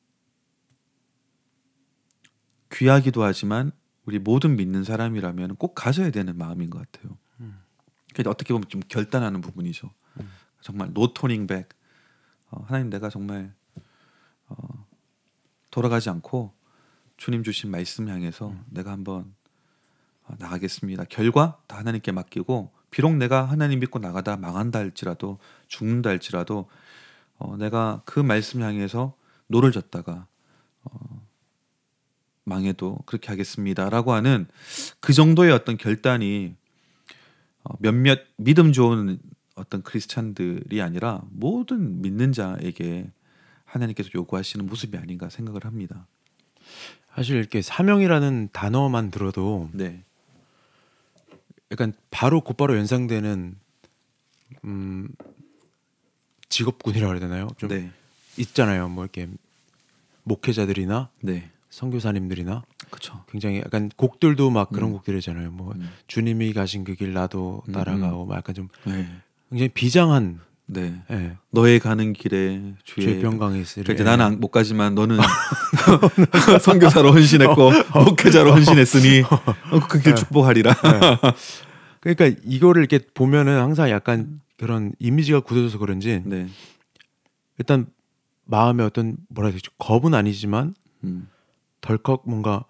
귀하기도 하지만 우리 모든 믿는 사람이라면 꼭 가져야 되는 마음인 것 같아요. 음. 그러니까 어떻게 보면 좀 결단하는 부분이죠. 음. 정말 no turning back. 어, 하나님 내가 정말 어, 돌아가지 않고 주님 주신 말씀 향해서 음. 내가 한번 어, 나가겠습니다. 결과 다 하나님께 맡기고 비록 내가 하나님 믿고 나가다 망한다 할지라도 죽는다 할지라도 어, 내가 그 말씀 향해서 노를 젓다가 어, 망해도 그렇게 하겠습니다라고 하는 그 정도의 어떤 결단이 어, 몇몇 믿음 좋은 어떤 크리스찬들이 아니라 모든 믿는 자에게 하나님께서 요구하시는 모습이 아닌가 생각을 합니다. 사실 이렇게 사명이라는 단어만 들어도 네, 약간 바로 곧바로 연상되는 음, 직업군이라고 해야 되나요? 좀 네, 있잖아요. 뭐 이렇게 목회자들이나 네, 선교사님들이나 그렇죠. 굉장히 약간 곡들도 막 그런 음. 곡들이잖아요. 뭐 음. 주님이 가신 그 길 나도 음, 따라가고 막 약간 좀 네, 굉장히 비장한 네. 예, 너의 가는 길에 주의, 주의 평강이 있으리. 그러니까 이제 나는 안- 못 가지만 너는 선교사로 헌신했고 목회자로 헌신했으니 그 길 축복하리라. 그러니까 이거를 이렇게 보면은 항상 약간 그런 이미지가 굳어져서 그런지 네, 일단 마음에 어떤 뭐라 해야 되지? 겁은 아니지만 음, 덜컥 뭔가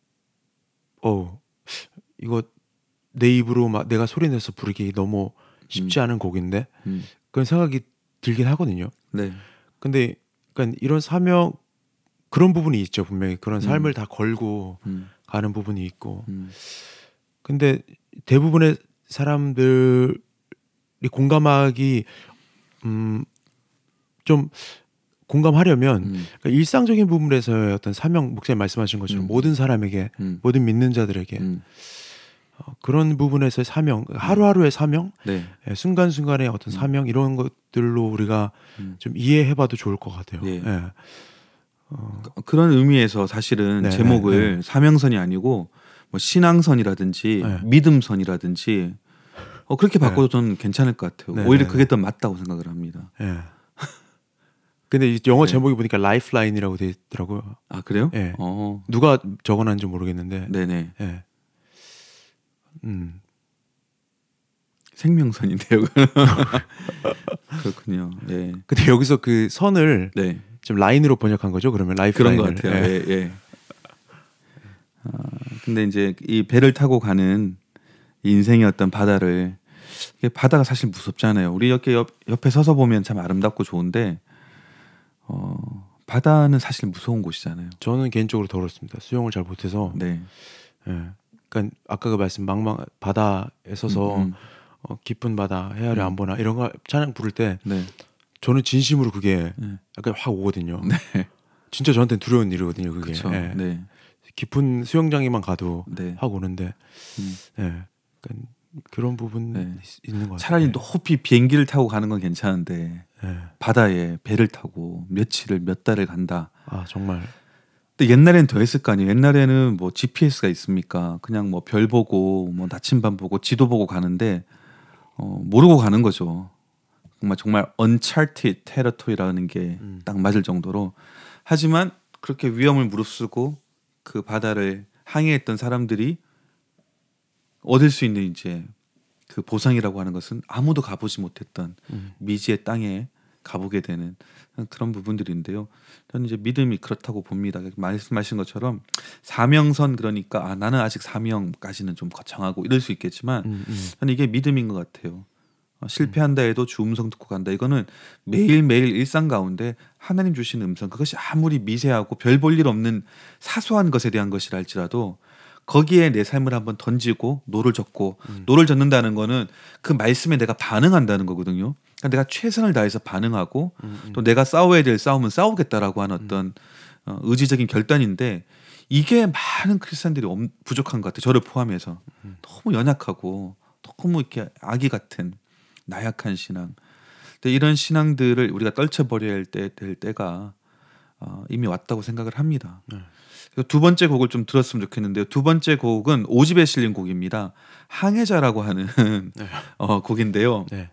어 이거 내 입으로 막 내가 소리 내서 부르기 너무 쉽지 않은 곡인데 음, 그런 생각이 들긴 하거든요. 네, 근데 그러니까 이런 사명 그런 부분이 있죠. 분명히 그런 삶을 음. 다 걸고 음, 가는 부분이 있고 음, 근데 대부분의 사람들이 공감하기 음 좀 공감하려면 음, 그러니까 일상적인 부분에서의 어떤 사명 목사님 말씀하신 것처럼 음. 모든 사람에게 음, 모든 믿는 자들에게 음, 어, 그런 부분에서의 사명 하루하루의 사명 네, 예, 순간순간의 어떤 사명 이런 것들로 우리가 음. 좀 이해해봐도 좋을 것 같아요. 예. 예. 그런 의미에서 사실은 네, 제목을 네, 사명선이 아니고 뭐 신앙선이라든지 네. 믿음선이라든지 어, 그렇게 바꿔도 저는 괜찮을 것 같아요. 네, 오히려 네, 그게 더 맞다고 생각을 합니다. 예. 근데 이 영어 네. 제목이 보니까 라이프라인이라고 되어 있더라고요. 아 그래요? 예. 어, 누가 적어놨는지 모르겠는데. 네네. 예. 음. 생명선인데요. 그렇군요. 예. 근데 여기서 그 선을 네. 좀 라인으로 번역한 거죠? 그러면 그런 라이프라인을. 것 같아요. 예. 예, 예. 아, 근데 이제 이 배를 타고 가는 인생의 어떤 바다를 이게 바다가 사실 무섭잖아요. 우리 이렇게 옆, 옆에 서서 보면 참 아름답고 좋은데 어, 바다는 사실 무서운 곳이잖아요. 저는 개인적으로 더 그렇습니다. 수영을 잘 못해서. 네. 예. 그러니까 아까 그 말씀 망망 바다에 서서 음, 음. 어, 깊은 바다 헤아려 음. 안 보나 이런 거 찬양 부를 때 네. 저는 진심으로 그게 네. 약간 확 오거든요. 네. 진짜 저한테는 두려운 일이거든요. 그게. 그렇죠. 예. 네. 깊은 수영장에만 가도 네. 확 오는데 음. 예. 그러니까 그런 부분 네. 있- 있는 것 같아요. 차라리 예. 높이 비행기를 타고 가는 건 괜찮은데 예. 바다에 배를 타고 며칠을 몇 달을 간다. 아 정말. 근데 옛날엔 더 했을 거 아니에요. 옛날에는 뭐 지피에스가 있습니까? 그냥 뭐 별 보고 뭐 나침반 보고 지도 보고 가는데 어, 모르고 가는 거죠. 정말 정말 uncharted territory라는 게 딱 음. 맞을 정도로. 하지만 그렇게 위험을 무릅쓰고 그 바다를 항해했던 사람들이 얻을 수 있는 이제 그 보상이라고 하는 것은 아무도 가보지 못했던 음. 미지의 땅에 가보게 되는 그런 부분들인데요. 저는 이제 믿음이 그렇다고 봅니다. 말씀하신 것처럼 사명선, 그러니까 아, 나는 아직 사명까지는 좀 거창하고 이럴 수 있겠지만 음, 음. 저는 이게 믿음인 것 같아요. 어, 실패한다 해도 주 음성 듣고 간다. 이거는 매일매일 일상 가운데 하나님 주시는 음성, 그것이 아무리 미세하고 별 볼 일 없는 사소한 것에 대한 것이라 할지라도 거기에 내 삶을 한번 던지고 노를 젓고 음. 노를 젓는다는 거는 그 말씀에 내가 반응한다는 거거든요. 그러니까 내가 최선을 다해서 반응하고 음, 음. 또 내가 싸워야 될 싸움은 싸우겠다라고 하는 어떤 어, 의지적인 결단인데 이게 많은 크리스찬들이 엄- 부족한 것 같아요. 저를 포함해서 음. 너무 연약하고 너무 이렇게 아기 같은 나약한 신앙. 근데 이런 신앙들을 우리가 떨쳐버려야 할 때, 될 때가 어, 이미 왔다고 생각을 합니다. 네. 그래서 두 번째 곡을 좀 들었으면 좋겠는데요. 두 번째 곡은 오집에 실린 곡입니다. 항해자라고 하는 네. 어, 곡인데요. 네.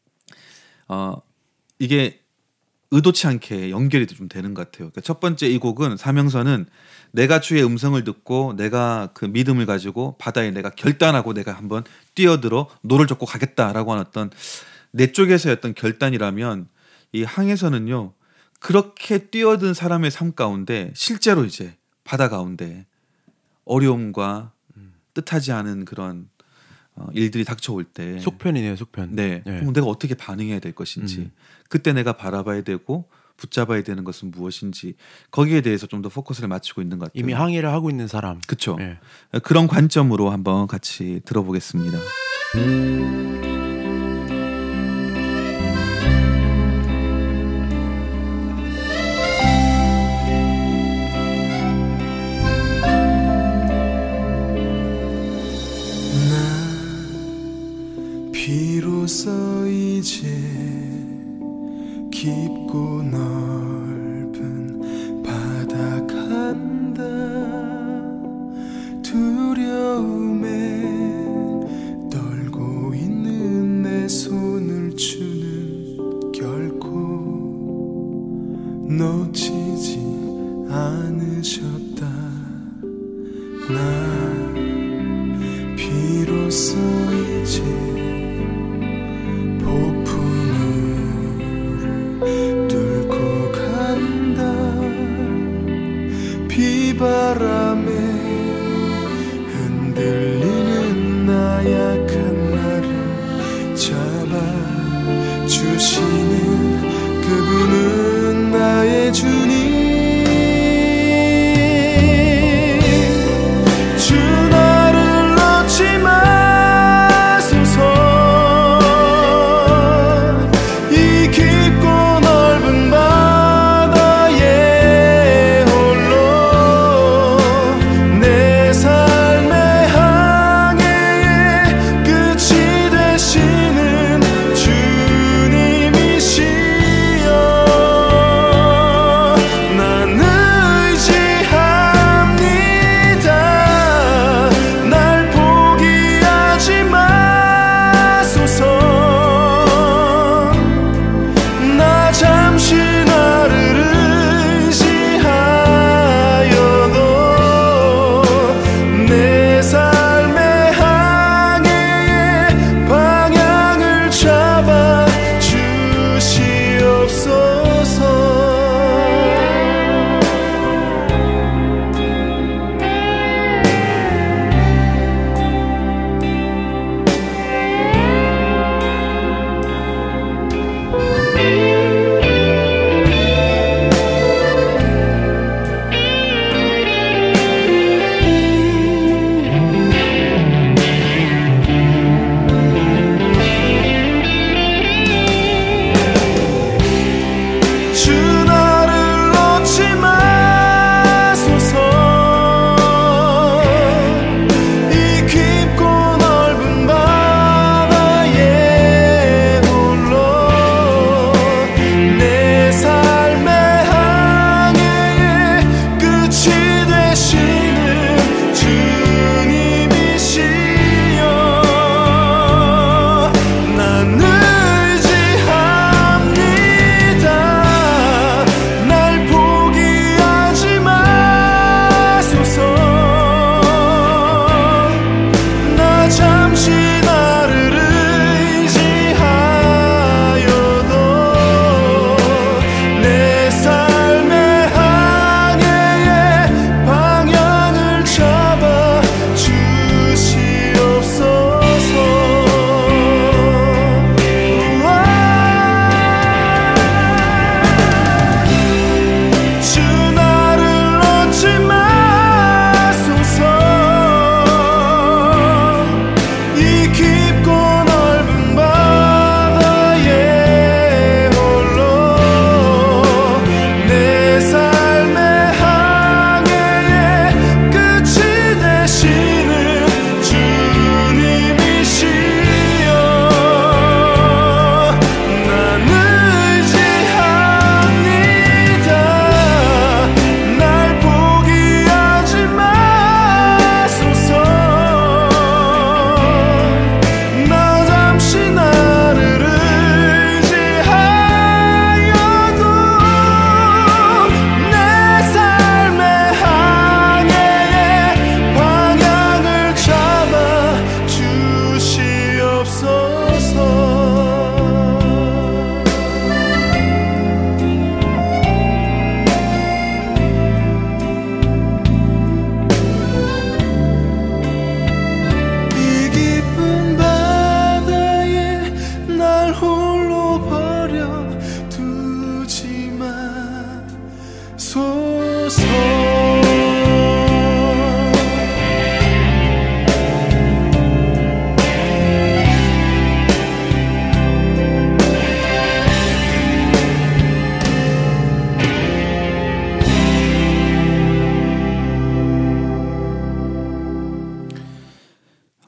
어, 이게 의도치 않게 연결이 좀 되는 것 같아요. 그러니까 첫 번째 이 곡은 사명선은 내가 주의 음성을 듣고 내가 그 믿음을 가지고 바다에 내가 결단하고 내가 한번 뛰어들어 노를 젓고 가겠다라고 하는 어떤 내 쪽에서의 어떤 결단이라면 이 항해선은요 그렇게 뛰어든 사람의 삶 가운데 실제로 이제 바다 가운데 어려움과 뜻하지 않은 그런 어, 일들이 닥쳐올 때 속편이네요, 속편. 네. 네. 그럼 내가 어떻게 반응해야 될 것인지 음. 그때 내가 바라봐야 되고 붙잡아야 되는 것은 무엇인지 거기에 대해서 좀 더 포커스를 맞추고 있는 것 같아요. 이미 항해를 하고 있는 사람. 그렇죠. 네. 그런 관점으로 한번 같이 들어보겠습니다. 비로소 이제 깊고 넓은 바다 간다. 두려움에 떨고 있는 내 손을 주는 결코 놓치지 않으셨다. 나 비로소 이제 폭풍우를 뚫고 간다. 비바람에 흔들리는 나약한 나를 잡아주시는 그분은 나의 주님. 주 나를 놓지 마소서.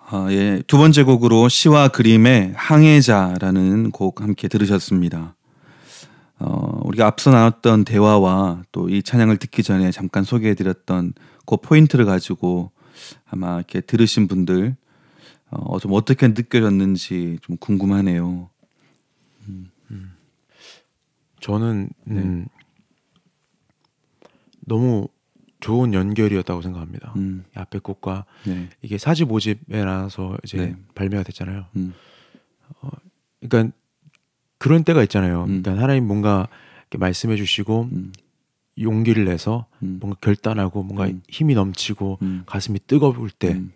아, 예. 두 번째 곡으로 시와 그림의 항해자라는 곡 함께 들으셨습니다. 어, 우리가 앞서 나눴던 대화와 또 이 찬양을 듣기 전에 잠깐 소개해드렸던 그 포인트를 가지고 아마 이렇게 들으신 분들 어, 좀 어떻게 느껴졌는지 좀 궁금하네요. 음. 저는 음, 너무 좋은 연결이었다고 생각합니다. 음. 이 앞에 곡과 네. 이게 사집 오집에 나와서 이제 네. 발매가 됐잖아요. 음. 어, 그러니까 그런 때가 있잖아요. 음. 그러니까 하나님 뭔가 이렇게 말씀해 주시고 음. 용기를 내서 음. 뭔가 결단하고 뭔가 음. 힘이 넘치고 음. 가슴이 뜨거울 때 음.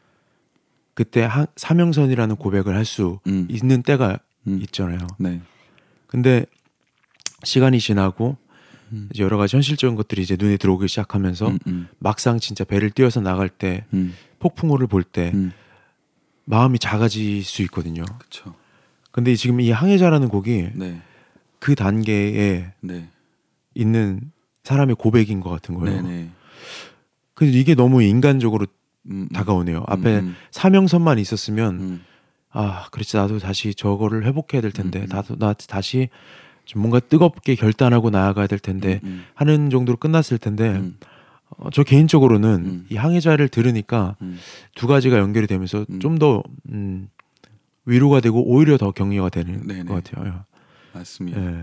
그때 하, 사명선이라는 고백을 할 수 음. 있는 때가 음. 있잖아요. 네. 근데 시간이 지나고 음. 이제 여러 가지 현실적인 것들이 이제 눈에 들어오기 시작하면서 음. 음. 막상 진짜 배를 띄워서 나갈 때 음. 폭풍우를 볼 때 음. 마음이 작아질 수 있거든요. 그렇죠. 근데 지금 이 항해자라는 곡이 네. 그 단계에 네. 있는 사람의 고백인 것 같은 거예요. 네네. 근데 이게 너무 인간적으로 음. 음. 다가오네요. 음. 앞에 음. 사명선만 있었으면 음. 아, 그렇지 나도 다시 저거를 회복해야 될 텐데 음. 나도 나 다시 좀 뭔가 뜨겁게 결단하고 나아가야 될 텐데 음. 하는 정도로 끝났을 텐데 음. 어, 저 개인적으로는 음. 이 항해자를 들으니까 음. 두 가지가 연결이 되면서 음. 좀 더 음, 위로가 되고 오히려 더 격려가 되는 네네. 것 같아요. 맞습니다. 예.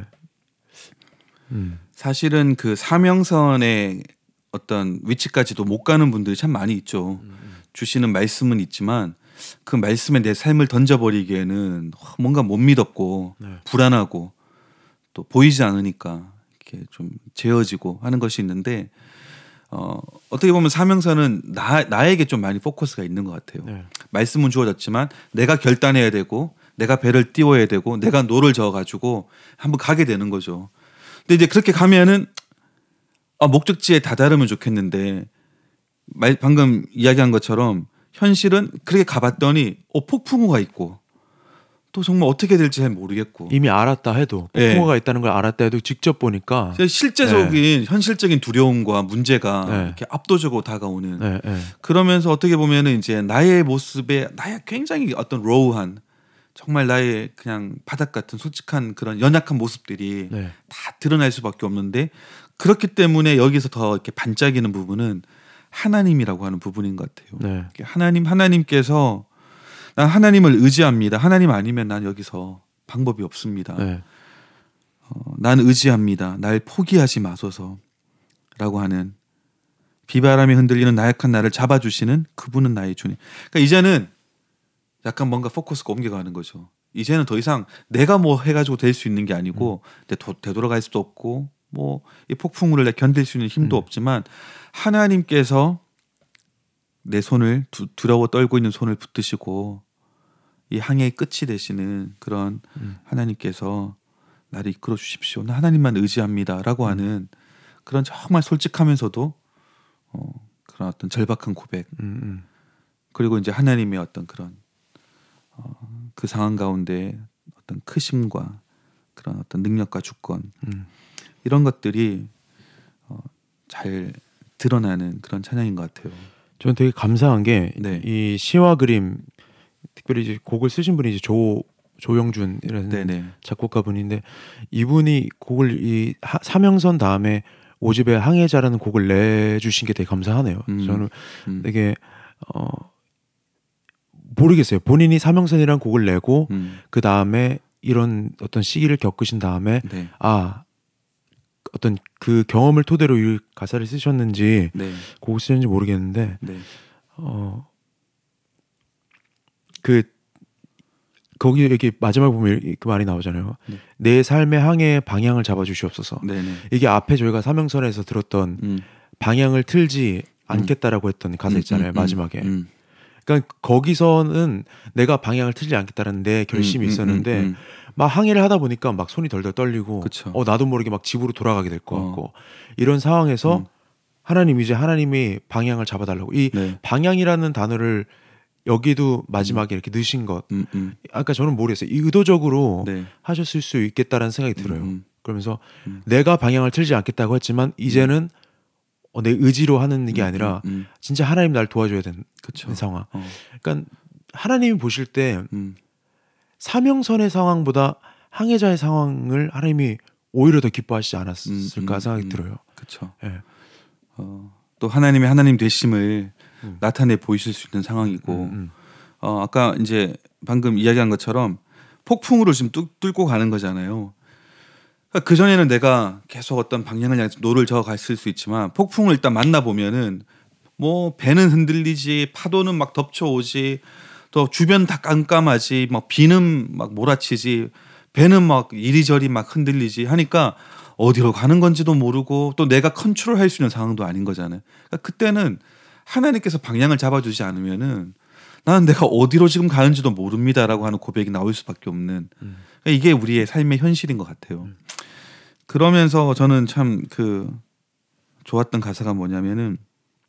음. 사실은 그 사명선의 어떤 위치까지도 못 가는 분들이 참 많이 있죠. 주시는 말씀은 있지만 그 말씀에 내 삶을 던져버리기에는 뭔가 못 믿었고 네. 불안하고 또 보이지 않으니까 이렇게 좀 재어지고 하는 것이 있는데 어, 어떻게 보면 사명선은 나, 나에게 좀 많이 포커스가 있는 것 같아요. 네. 말씀은 주어졌지만 내가 결단해야 되고 내가 배를 띄워야 되고 내가 노를 저어가지고 한번 가게 되는 거죠. 근데 이제 그렇게 가면은 아, 목적지에 다다르면 좋겠는데 말, 방금 이야기한 것처럼 현실은 그렇게 가봤더니 어, 폭풍우가 있고 또 정말 어떻게 될지 잘 모르겠고 이미 알았다 해도 예. 폭풍우가 있다는 걸 알았다 해도 직접 보니까 실제적인 현실적인 두려움과 문제가 네. 이렇게 압도적으로 다가오는 네, 네. 그러면서 어떻게 보면은 이제 나의 모습에 나의 굉장히 어떤 로우한 정말 나의 그냥 바닥 같은 솔직한 그런 연약한 모습들이 네. 다 드러날 수밖에 없는데 그렇기 때문에 여기서 더 이렇게 반짝이는 부분은 하나님이라고 하는 부분인 것 같아요. 네. 하나님 하나님께서 난 하나님을 의지합니다. 하나님 아니면 난 여기서 방법이 없습니다. 네. 어, 난 의지합니다. 날 포기하지 마소서라고 하는 비바람에 흔들리는 나약한 나를 잡아주시는 그분은 나의 주님. 그러니까 이제는 약간 뭔가 포커스가 옮겨가는 거죠. 이제는 더 이상 내가 뭐 해가지고 될 수 있는 게 아니고 음. 내 도, 되돌아갈 수도 없고 뭐 이 폭풍우를 내 견딜 수 있는 힘도 음. 없지만 하나님께서 내 손을 두, 두려워 떨고 있는 손을 붙드시고 이 항해의 끝이 되시는 그런 음. 하나님께서 나를 이끌어 주십시오. 나 하나님만 의지합니다라고 음. 하는 그런 정말 솔직하면서도 어, 그런 어떤 절박한 고백 음, 음. 그리고 이제 하나님의 어떤 그런 어, 그 상황 가운데 어떤 크심과 그런 어떤 능력과 주권 음. 이런 것들이 어, 잘 드러나는 그런 찬양인 것 같아요. 저는 되게 감사한 게 네. 이 시와 그림 특별히 이제 곡을 쓰신 분이 이제 조 조영준이라는 네네. 작곡가 분인데 이분이 곡을 이 하, 사명선 다음에 오집의 항해자라는 곡을 내주신 게 되게 감사하네요. 음. 저는 음. 되게 어 모르겠어요. 본인이 사명선이라는 곡을 내고 음. 그 다음에 이런 어떤 시기를 겪으신 다음에 네. 아 어떤 그 경험을 토대로 이 가사를 쓰셨는지 네. 곡을 쓰셨는지 모르겠는데 네. 어 그 거기 이렇게 마지막 보면 그 말이 나오잖아요. 네. 내 삶의 항해의 방향을 잡아주시옵소서. 네네. 이게 앞에 저희가 사명선에서 들었던 음. 방향을 틀지 않겠다라고 했던 가사 음, 있잖아요. 음, 마지막에. 음. 그러니까 거기서는 내가 방향을 틀지 않겠다라는 내 결심이 음, 음, 있었는데 음, 음. 막 항해를 하다 보니까 막 손이 덜덜 떨리고 그쵸. 어 나도 모르게 막 집으로 돌아가게 될 것 어. 같고 이런 상황에서 음. 하나님 이제 하나님이 방향을 잡아달라고 이 네. 방향이라는 단어를 여기도 마지막에 이렇게 넣으신 것 음, 음. 아까 저는 모르겠어요. 이 의도적으로 네. 하셨을 수 있겠다라는 생각이 들어요. 음, 음. 그러면서 음. 내가 방향을 틀지 않겠다고 했지만 이제는 어, 내 의지로 하는 게 음, 아니라 음, 음. 진짜 하나님 날 도와줘야 되는 그쵸. 상황. 어. 그러니까 하나님이 보실 때 음. 사명선의 상황보다 항해자의 상황을 하나님이 오히려 더 기뻐하시지 않았을까 음, 음, 생각이 음. 들어요. 그렇죠. 예. 어, 또 하나님의 하나님 되심을 음. 나타내 보이실 수 있는 상황이고 음, 음. 어, 아까 이제 방금 이야기한 것처럼 폭풍으로 지금 뚫, 뚫고 가는 거잖아요. 그러니까 그 전에는 내가 계속 어떤 방향을 향해서 노를 저어 갔을 수 있지만 폭풍을 일단 만나 보면은 뭐 배는 흔들리지, 파도는 막 덮쳐오지, 또 주변 다 깜깜하지, 막 비는 막 몰아치지, 배는 막 이리저리 막 흔들리지 하니까 어디로 가는 건지도 모르고 또 내가 컨트롤할 수 있는 상황도 아닌 거잖아요. 그러니까 그때는 하나님께서 방향을 잡아주지 않으면은 나는 내가 어디로 지금 가는지도 모릅니다라고 하는 고백이 나올 수밖에 없는 음. 그러니까 이게 우리의 삶의 현실인 것 같아요. 음. 그러면서 저는 참 그 좋았던 가사가 뭐냐면은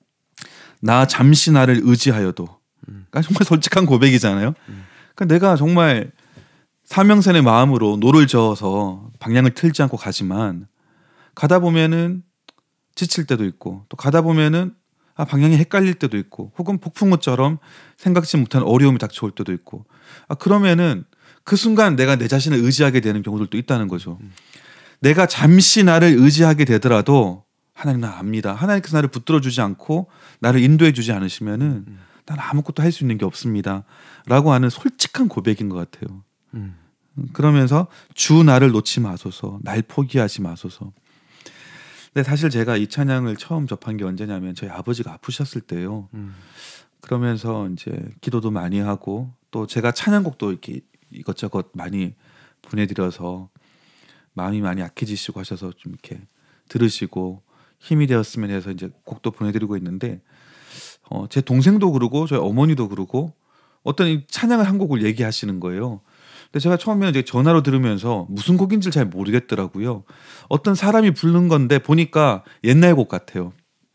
나 잠시 나를 의지하여도 그러니까 정말 솔직한 고백이잖아요. 음. 그러니까 내가 정말 사명선의 마음으로 노를 저어서 방향을 틀지 않고 가지만 가다 보면은 지칠 때도 있고 또 가다 보면은 아, 방향이 헷갈릴 때도 있고 혹은 폭풍우처럼 생각지 못한 어려움이 닥쳐올 때도 있고 아, 그러면은 그 순간 내가 내 자신을 의지하게 되는 경우들도 있다는 거죠. 음. 내가 잠시 나를 의지하게 되더라도 하나님은 압니다. 하나님께서 나를 붙들어 주지 않고 나를 인도해 주지 않으시면은 음. 난 아무것도 할 수 있는 게 없습니다. 라고 하는 솔직한 고백인 것 같아요. 음. 그러면서 주 나를 놓지 마소서, 날 포기하지 마소서. 근데 사실 제가 이 찬양을 처음 접한 게 언제냐면 저희 아버지가 아프셨을 때요. 음. 그러면서 이제 기도도 많이 하고 또 제가 찬양곡도 이렇게 이것저것 많이 보내드려서 마음이 많이 약해지시고 하셔서 좀 이렇게 들으시고 힘이 되었으면 해서 이제 곡도 보내드리고 있는데 어, 제 동생도 그러고 저희 어머니도 그러고 어떤 이 찬양을 한 곡을 얘기하시는 거예요. 근데 제가 처음에는 이제 전화로 들으면서 무슨 곡인지 잘 모르겠더라고요. 어떤 사람이 부른 건데 보니까 옛날 곡 같아요.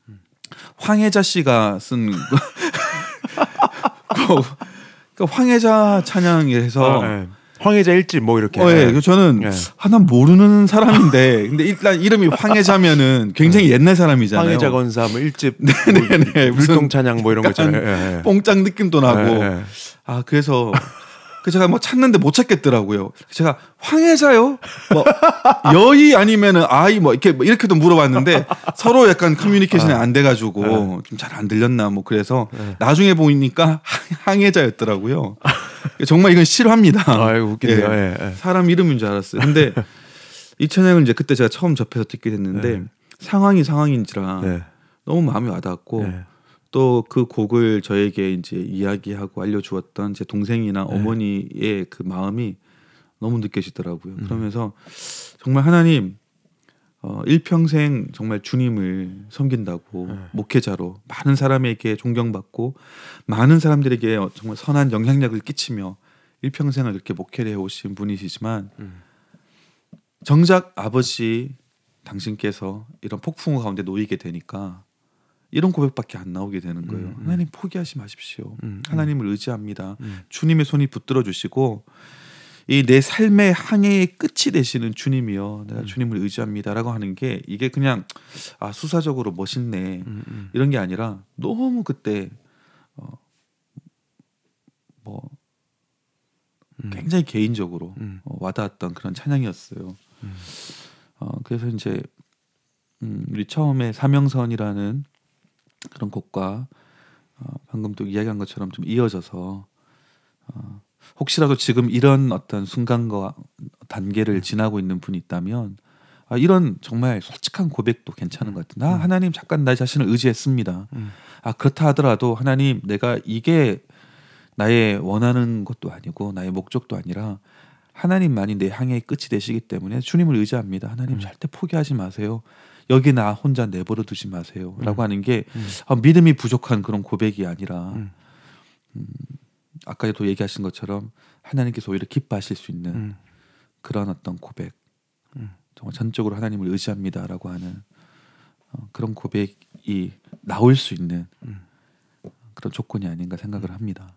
황혜자 씨가 쓴 그 황혜자 찬양에서 아, 예. 황혜자 일집 뭐 이렇게. 어, 예. 저는 예. 하나 모르는 사람인데 근데 일단 이름이 황혜자면은 굉장히 옛날 사람이잖아요. 황혜자 건사 뭐 일집 네네네. 뭐 율동 찬양 뭐 이런 거 있잖아요. 예, 예. 뽕짝 느낌도 나고 예, 예. 아 그래서 그 제가 뭐 찾는데 못 찾겠더라고요. 제가 황혜자요? 뭐 여의 아니면은 아이 뭐 이렇게 뭐 이렇게도 물어봤는데 서로 약간 커뮤니케이션이 안 돼가지고 좀 잘 안 들렸나 뭐 그래서 나중에 보니까 황혜자였더라고요. 정말 이건 싫어합니다. 아이고 웃긴데요. 예. 예, 예. 사람 이름인 줄 알았어요. 근데 이 찬양을 이제 그때 제가 처음 접해서 듣게 됐는데 네. 상황이 상황인지라 네. 너무 마음이 와닿았고 네. 또 그 곡을 저에게 이제 이야기하고 알려주었던 제 동생이나 네. 어머니의 그 마음이 너무 느껴지더라고요. 음. 그러면서 정말 하나님 어, 일평생 정말 주님을 섬긴다고 네. 목회자로 많은 사람에게 존경받고 많은 사람들에게 어, 정말 선한 영향력을 끼치며 일평생을 그렇게 목회를 해오신 분이시지만 음. 정작 아버지 당신께서 이런 폭풍우 가운데 놓이게 되니까 이런 고백밖에 안 나오게 되는 거예요. 음, 음. 하나님 포기하지 마십시오. 음, 음. 하나님을 의지합니다. 음. 주님의 손이 붙들어 주시고 이 내 삶의 항해의 끝이 되시는 주님이요. 내가 음. 주님을 의지합니다라고 하는 게 이게 그냥 아 수사적으로 멋있네 음, 음. 이런 게 아니라 너무 그때 어, 뭐 음. 굉장히 개인적으로 음. 어, 와닿았던 그런 찬양이었어요. 음. 어, 그래서 이제 음, 우리 처음에 사명선이라는 그런 곡과 어, 방금 또 이야기한 것처럼 좀 이어져서 어, 혹시라도 지금 이런 어떤 순간과 단계를 지나고 있는 분이 있다면 아, 이런 정말 솔직한 고백도 괜찮은 것 같아요. 나 음. 하나님 잠깐 나 자신을 의지했습니다. 음. 아 그렇다 하더라도 하나님 내가 이게 나의 원하는 것도 아니고 나의 목적도 아니라 하나님만이 내 항해의 끝이 되시기 때문에 주님을 의지합니다. 하나님 음. 절대 포기하지 마세요. 여기 나 혼자 내버려 두지 마세요. 음. 라고 하는 게 음. 아, 믿음이 부족한 그런 고백이 아니라 음. 음, 아까도 얘기하신 것처럼 하나님께서 오히려 기뻐하실 수 있는 음. 그런 어떤 고백 음. 정말 전적으로 하나님을 의지합니다라고 하는 어, 그런 고백이 나올 수 있는 음. 그런 조건이 아닌가 생각을 합니다.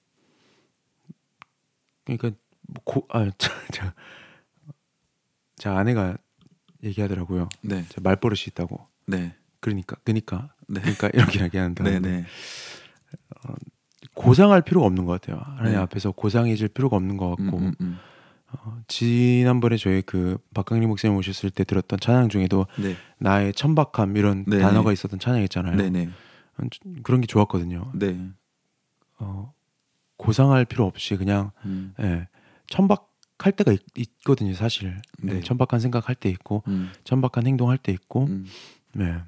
그러니까 뭐 고, 아, 저, 저, 제 아내가 얘기하더라고요. 네, 제 말버릇이 있다고. 네, 그러니까, 그러니까, 네, 그러니까 이렇게 이야기한다. 네, 네, 고상할 필요가 없는 것 같아요. 하나님 네. 앞에서 고상해질 필요가 없는 것 같고 음, 음, 음. 어, 지난번에 저희 그 박강림 목사님 오셨을 때 들었던 찬양 중에도 네. 나의 천박함 이런 네네. 단어가 있었던 찬양 있잖아요. 네네. 그런 게 좋았거든요. 네. 어, 고상할 필요 없이 그냥 음. 예, 천박할 때가 있, 있거든요, 사실. 예, 네. 천박한 생각할 때 있고 음. 천박한 행동할 때 있고 음. 예.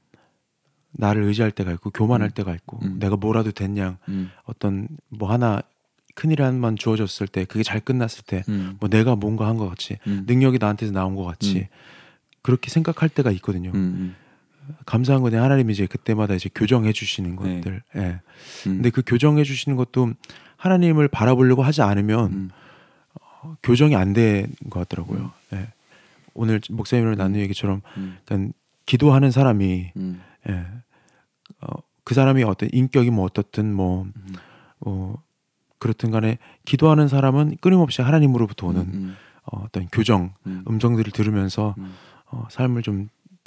나를 의지할 때가 있고 교만할 음. 때가 있고 음. 내가 뭐라도 됐냐 음. 어떤 뭐 하나 큰일 한번 주어졌을 때 그게 잘 끝났을 때 음. 뭐 내가 뭔가 한 것 같이 음. 능력이 나한테서 나온 것 같이 음. 그렇게 생각할 때가 있거든요. 음. 감사한 건 하나님이 이제 그때마다 이제 교정해 주시는 네. 것들. 예. 음. 근데 그 교정해 주시는 것도 하나님을 바라보려고 하지 않으면 음. 어, 교정이 안 된 것 같더라고요. 예. 오늘 목사님이랑 나눈 얘기처럼 음. 그러니까 기도하는 사람이 음. 예. 어, 그 사람이 어떤 인격이 뭐 어떻든 뭐 음. 어, 그렇든 간에 기도하는 사람은 끊임없이 하나님으로부터 오는 음. 어, 어떤 교정, 음. 음성들을 들으면서 음. 어, 삶을 좀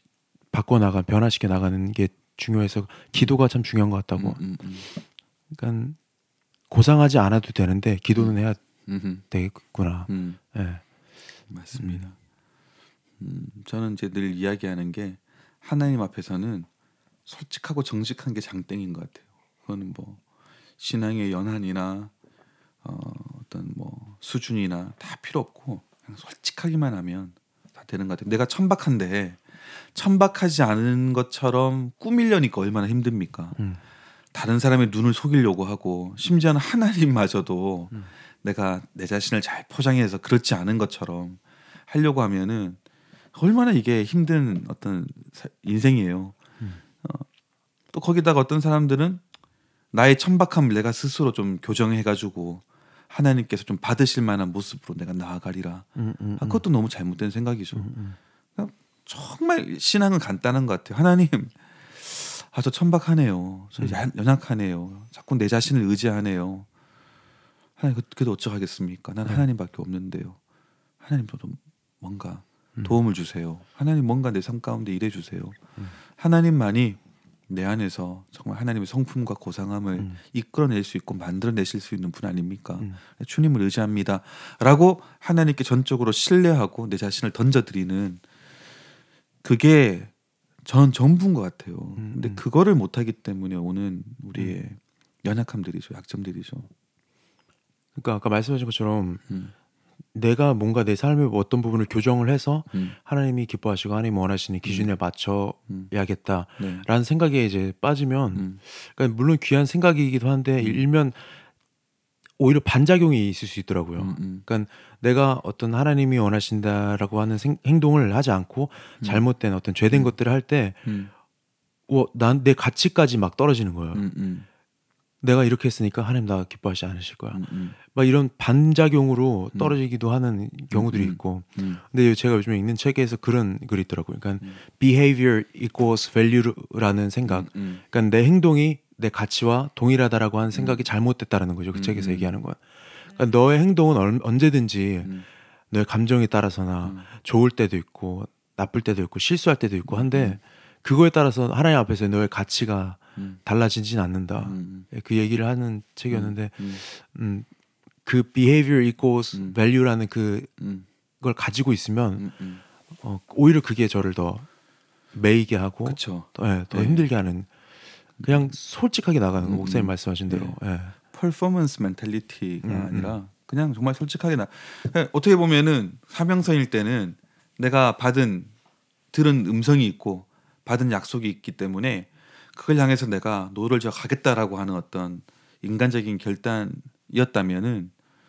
바꿔나가 변화시켜 나가는 게 중요해서 기도가 참 중요한 것 같다고. 음. 음. 그러니까 고상하지 않아도 되는데 기도는 해야 음. 되겠구나. 음. 예. 맞습니다. 음. 저는 이제 늘 이야기하는 게 하나님 앞에서는 솔직하고 정직한 게 장땡인 것 같아요. 그거는 뭐 신앙의 연한이나 어, 어떤 뭐 수준이나 다 필요 없고 그냥 솔직하기만 하면 다 되는 것 같아요. 내가 천박한데 천박하지 않은 것처럼 꾸밀려니까 얼마나 힘듭니까? 음. 다른 사람의 눈을 속이려고 하고 심지어는 하나님마저도 음. 내가 내 자신을 잘 포장해서 그렇지 않은 것처럼 하려고 하면은 얼마나 이게 힘든 어떤 사- 인생이에요. 음. 어, 또 거기다가 어떤 사람들은 나의 천박함을 내가 스스로 좀 교정해가지고 하나님께서 좀 받으실 만한 모습으로 내가 나아가리라. 음, 음, 아, 그것도 너무 잘못된 생각이죠. 음, 음. 정말 신앙은 간단한 것 같아요. 하나님, 아, 저 천박하네요. 저 음. 연- 연약하네요. 자꾸 내 자신을 의지하네요. 하나님, 그- 그래도 어쩌겠습니까? 난 네. 하나님밖에 없는데요. 하나님 저도 뭔가 음. 도움을 주세요. 하나님 뭔가 내 삶 가운데 일해 주세요. 음. 하나님만이 내 안에서 정말 하나님의 성품과 고상함을 음. 이끌어낼 수 있고 만들어내실 수 있는 분 아닙니까? 음. 주님을 의지합니다. 라고 하나님께 전적으로 신뢰하고 내 자신을 던져드리는 그게 전 전부인 것 같아요. 음, 근데 음. 그거를 못하기 때문에 오는 우리의 연약함들이죠. 약점들이죠. 그러니까 아까 말씀하신 것처럼 음, 내가 뭔가 내 삶의 어떤 부분을 교정을 해서 음, 하나님이 기뻐하시고 하나님이 원하시는 기준에 맞춰야겠다라는 음, 네. 생각에 이제 빠지면 음, 그러니까 물론 귀한 생각이기도 한데 음. 일면 오히려 반작용이 있을 수 있더라고요. 음, 음, 그러니까 내가 어떤 하나님이 원하신다라고 하는 생- 행동을 하지 않고 잘못된 어떤 죄된 음. 것들을 할 때 음, 난 내 가치까지 막 떨어지는 거예요. 음, 음, 내가 이렇게 했으니까 하나님 나 기뻐하지 않으실 거야. 음, 음, 막 이런 반작용으로 음. 떨어지기도 하는 경우들이 음, 음. 있고. 음, 근데 제가 요즘에 읽는 책에서 그런 글이 있더라고요. 그러니까 음. behavior equals value라는 생각. 음, 그러니까 내 행동이 내 가치와 동일하다라고 하는 생각이 잘못됐다라는 거죠. 그 음, 책에서 음. 얘기하는 건. 그러니까 너의 행동은 얼- 언제든지 음, 너의 감정에 따라서나 음. 좋을 때도 있고 나쁠 때도 있고 실수할 때도 있고 한데 음. 그거에 따라서 하나님 앞에서 너의 가치가 음, 달라지진 않는다. 음, 그 얘기를 하는 책이었는데 음, 음, 그 behavior equals 음. value라는 그 음, 걸 가지고 있으면 음, 음. 어, 오히려 그게 저를 더 매이게 하고 그쵸. 더, 예, 더 네. 힘들게 하는 그냥 솔직하게 나가는 거 음, 목사님 음. 말씀하신 대로 예. 퍼포먼스 멘탈리티가 음, 아니라 그냥 정말 솔직하게 나 그냥 어떻게 보면은 사명서일 때는 내가 받은 들은 음성이 있고 받은 약속이 있기 때문에 그걸 향해서 내가 노를 저 가겠다라고 하는 어떤 인간적인 결단이었다면은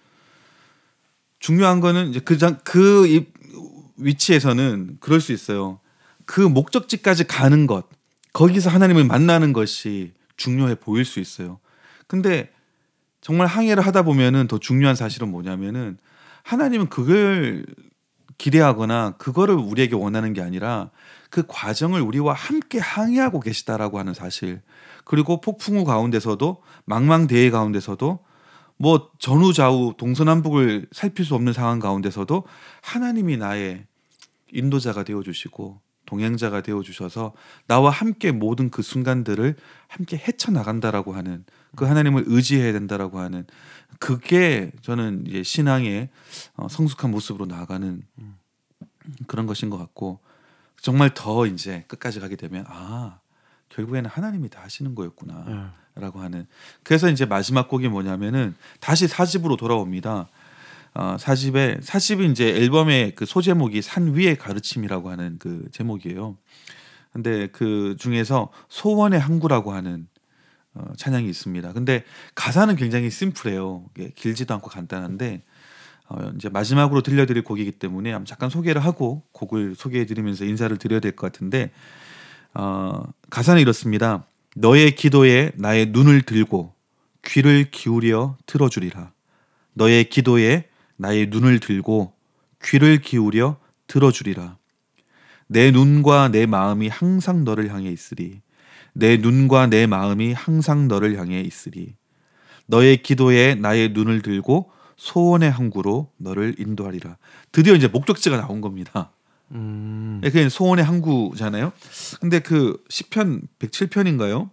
중요한 거는 이제 그그 그 이- 위치에서는 그럴 수 있어요. 그 목적지까지 가는 것 거기서 하나님을 만나는 것이 중요해 보일 수 있어요. 근데 정말 항해를 하다 보면은 더 중요한 사실은 뭐냐면은 하나님은 그걸 기대하거나 그거를 우리에게 원하는 게 아니라 그 과정을 우리와 함께 항해하고 계시다라고 하는 사실. 그리고 폭풍우 가운데서도 망망대해 가운데서도 뭐 전후좌우 동서남북을 살필 수 없는 상황 가운데서도 하나님이 나의 인도자가 되어 주시고 동행자가 되어 주셔서 나와 함께 모든 그 순간들을 함께 헤쳐나간다라고 하는 그 하나님을 의지해야 된다라고 하는 그게 저는 이제 신앙의 어, 성숙한 모습으로 나아가는 그런 것인 것 같고 정말 더 이제 끝까지 가게 되면 아 결국에는 하나님이 다 하시는 거였구나 라고 하는 그래서 이제 마지막 곡이 뭐냐면은 다시 사 집으로 돌아옵니다. 어, 사 집에 사 집이 이제 앨범의 그 소제목이 산 위의 가르침이라고 하는 그 제목이에요. 근데 그 중에서 소원의 항구라고 하는 어, 찬양이 있습니다. 근데 가사는 굉장히 심플해요. 예, 길지도 않고 간단한데 어, 이제 마지막으로 들려드릴 곡이기 때문에 한번 잠깐 소개를 하고 곡을 소개해드리면서 인사를 드려야 될 것 같은데 어, 가사는 이렇습니다. 너의 기도에 나의 눈을 들고 귀를 기울여 들어주리라. 너의 기도에 나의 눈을 들고 귀를 기울여 들어주리라. 내 눈과 내 마음이 항상 너를 향해 있으리. 내 눈과 내 마음이 항상 너를 향해 있으리. 너의 기도에 나의 눈을 들고 소원의 항구로 너를 인도하리라. 드디어 이제 목적지가 나온 겁니다. 음. 그게 소원의 항구잖아요. 근데 그 시편 백칠 편인가요?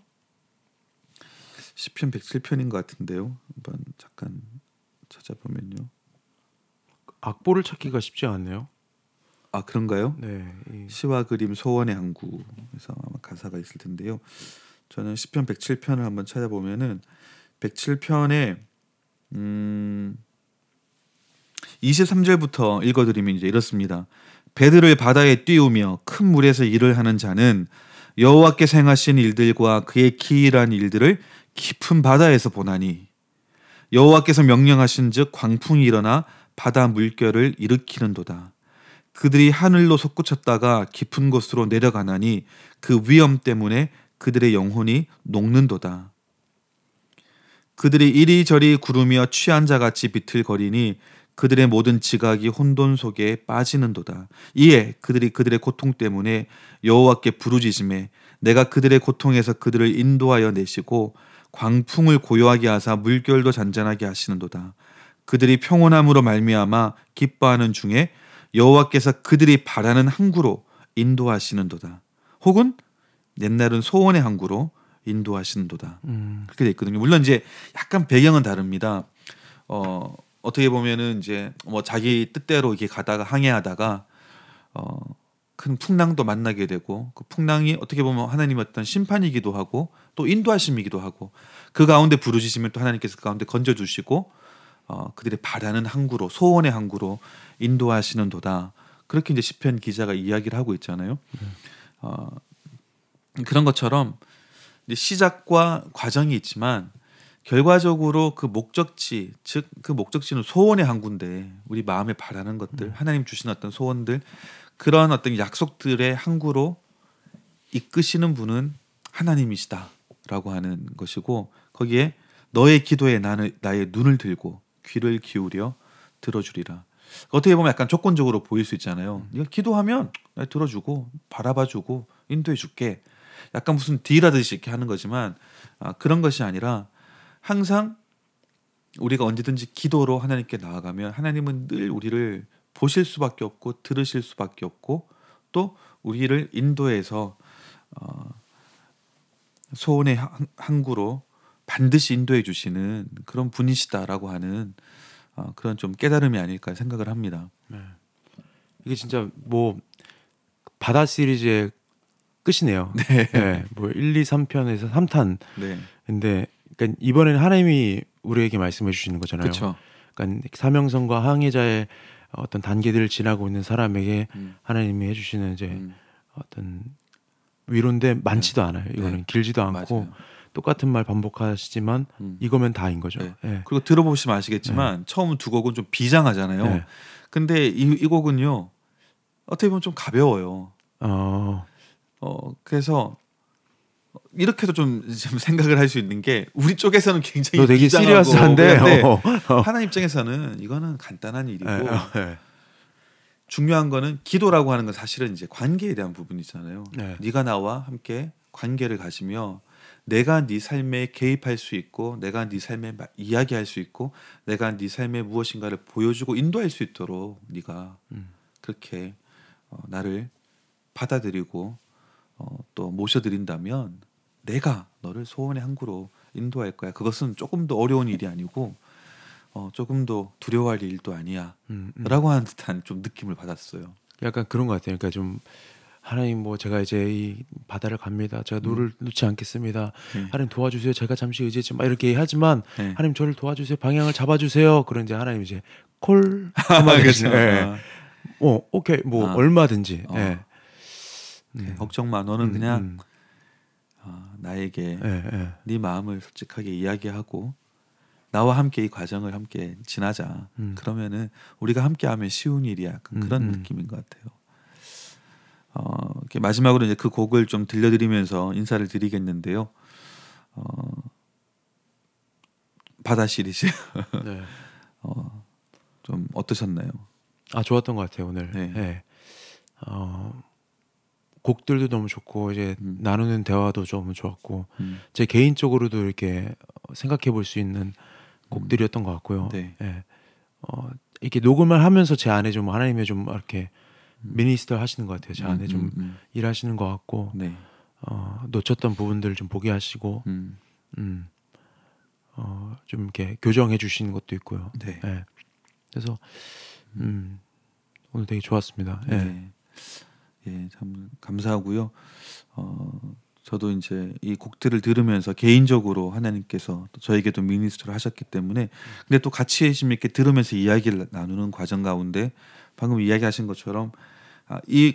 시편 백칠 편인 것 같은데요. 한번 잠깐 찾아보면요. 악보를 찾기가 쉽지 않네요. 아 그런가요? 네. 이... 시와 그림 소원의 항구에서 아마 가사가 있을 텐데요. 저는 시편 백칠 편을 한번 찾아보면은 백칠 편에 음 이십삼 절부터 읽어드리면 이제 이렇습니다. 배들을 바다에 띄우며 큰 물에서 일을 하는 자는 여호와께서 행하신 일들과 그의 기이한 일들을 깊은 바다에서 보나니 여호와께서 명령하신즉 광풍이 일어나 바다 물결을 일으키는도다. 그들이 하늘로 솟구쳤다가 깊은 곳으로 내려가나니 그 위험 때문에 그들의 영혼이 녹는도다. 그들이 이리저리 구르며 취한 자같이 비틀거리니 그들의 모든 지각이 혼돈 속에 빠지는도다. 이에 그들이 그들의 고통 때문에 여호와께 부르짖음에 내가 그들의 고통에서 그들을 인도하여 내시고 광풍을 고요하게 하사 물결도 잔잔하게 하시는도다. 그들이 평온함으로 말미암아 기뻐하는 중에 여호와께서 그들이 바라는 항구로 인도하시는도다. 혹은 옛날은 소원의 항구로 인도하시는도다. 음. 그렇게 돼 있거든요. 물론 이제 약간 배경은 다릅니다. 어, 어떻게 보면은 이제 뭐 자기 뜻대로 이렇게 가다가 항해하다가 어, 큰 풍랑도 만나게 되고 그 풍랑이 어떻게 보면 하나님의 어떤 심판이기도 하고 또 인도하심이기도 하고 그 가운데 부르짖으면 또 하나님께서 그 가운데 건져주시고 어, 그들의 바라는 항구로 소원의 항구로 인도하시는도다. 그렇게 이제 시편 기자가 이야기를 하고 있잖아요. 어, 그런 것처럼 이제 시작과 과정이 있지만 결과적으로 그 목적지, 즉 그 목적지는 소원의 항구인데 우리 마음에 바라는 것들, 음. 하나님 주신 어떤 소원들, 그런 어떤 약속들의 항구로 이끄시는 분은 하나님이시다라고 하는 것이고 거기에 너의 기도에 나는 나의 눈을 들고 귀를 기울여 들어주리라. 어떻게 보면 약간 조건적으로 보일 수 있잖아요. 네가 기도하면 내가 들어주고 바라봐주고 인도해줄게. 약간 무슨 딜하듯이 이렇게 하는 거지만 아, 그런 것이 아니라 항상 우리가 언제든지 기도로 하나님께 나아가면 하나님은 늘 우리를 보실 수밖에 없고 들으실 수밖에 없고 또 우리를 인도해서 어, 소원의 항구로 반드시 인도해 주시는 그런 분이시다라고 하는 어, 그런 좀 깨달음이 아닐까 생각을 합니다. 네. 이게 진짜 뭐 바다 시리즈의 끝이네요. 네. 네. 뭐 일, 이, 삼 편에서 삼 탄. 네. 근데 그러니까 이번에는 하나님이 우리에게 말씀해 주시는 거잖아요. 그렇죠. 그러니까 사명성과 항해자의 어떤 단계들을 지나고 있는 사람에게 음. 하나님이 해주시는 이제 음. 어떤 위로인데 많지도 네. 않아요. 이거는 네. 길지도 않고 맞아요. 똑같은 말 반복하시지만 음. 이거면 다인 거죠. 네. 네. 그리고 들어보시면 아시겠지만 네. 처음 두 곡은 좀 비장하잖아요. 네. 근데 이, 이 곡은요 어떻게 보면 좀 가벼워요. 어, 어 그래서 이렇게도 좀, 좀 생각을 할 수 있는 게 우리 쪽에서는 굉장히 되게 비장하고 시리어스한데 어. 하나님 입장에서는 이거는 간단한 일이고 네. 네. 중요한 거는 기도라고 하는 건 사실은 이제 관계에 대한 부분이잖아요. 네. 네가 나와 함께 관계를 가지며 내가 네 삶에 개입할 수 있고 내가 네 삶에 이야기할 수 있고 내가 네 삶에 무엇인가를 보여주고 인도할 수 있도록 네가 음. 그렇게 어, 나를 받아들이고 어, 또 모셔드린다면 내가 너를 소원의 항구로 인도할 거야. 그것은 조금 더 어려운 일이 아니고 어, 조금 더 두려워할 일도 아니야. 음, 음. 라고 하는 듯한 좀 느낌을 받았어요. 약간 그런 것 같아요. 그러니까 좀 하나님 뭐 제가 이제 이 바다를 갑니다. 제가 노를 음. 놓지 않겠습니다. 네. 하나님 도와주세요. 제가 잠시 의지했지 막 이렇게 하지만 네. 하나님 저를 도와주세요. 방향을 잡아주세요. 그런 이제 하나님 이제 콜 그렇죠. 네. 어 오케이 뭐 아. 얼마든지. 어. 네. 네. 걱정 마. 너는 음, 그냥 음. 어, 나에게 네, 네. 네 마음을 솔직하게 이야기하고 나와 함께 이 과정을 함께 지나자. 음. 그러면은 우리가 함께하면 쉬운 일이야. 약간 그런 음, 음. 느낌인 것 같아요. 어, 이렇게 마지막으로 이제 그 곡을 좀 들려드리면서 인사를 드리겠는데요. 어, 바다 시리즈 네. 어, 좀 어떠셨나요? 아 좋았던 것 같아요 오늘. 네. 네. 어, 곡들도 너무 좋고 이제 음. 나누는 대화도 너무 좋았고 음. 제 개인적으로도 이렇게 생각해 볼 수 있는 곡들이었던 것 같고요. 네. 예. 어, 이렇게 녹음을 하면서 제 안에 좀 하나님의 좀 이렇게 미니스터 하시는 것 같아요. 제 안에 음, 좀 음, 음. 일하시는 것 같고 네. 어, 놓쳤던 부분들 좀 보게 하시고 음. 음, 어, 좀 이렇게 교정해 주시는 것도 있고요. 네. 예. 그래서 음, 오늘 되게 좋았습니다. 예. 네. 예, 참 감사하고요. 어, 저도 이제 이 곡들을 들으면서 개인적으로 하나님께서 또 저에게도 미니스트를 하셨기 때문에 근데 또 같이 이렇게 들으면서 이야기를 나누는 과정 가운데 방금 이야기하신 것처럼 아, 이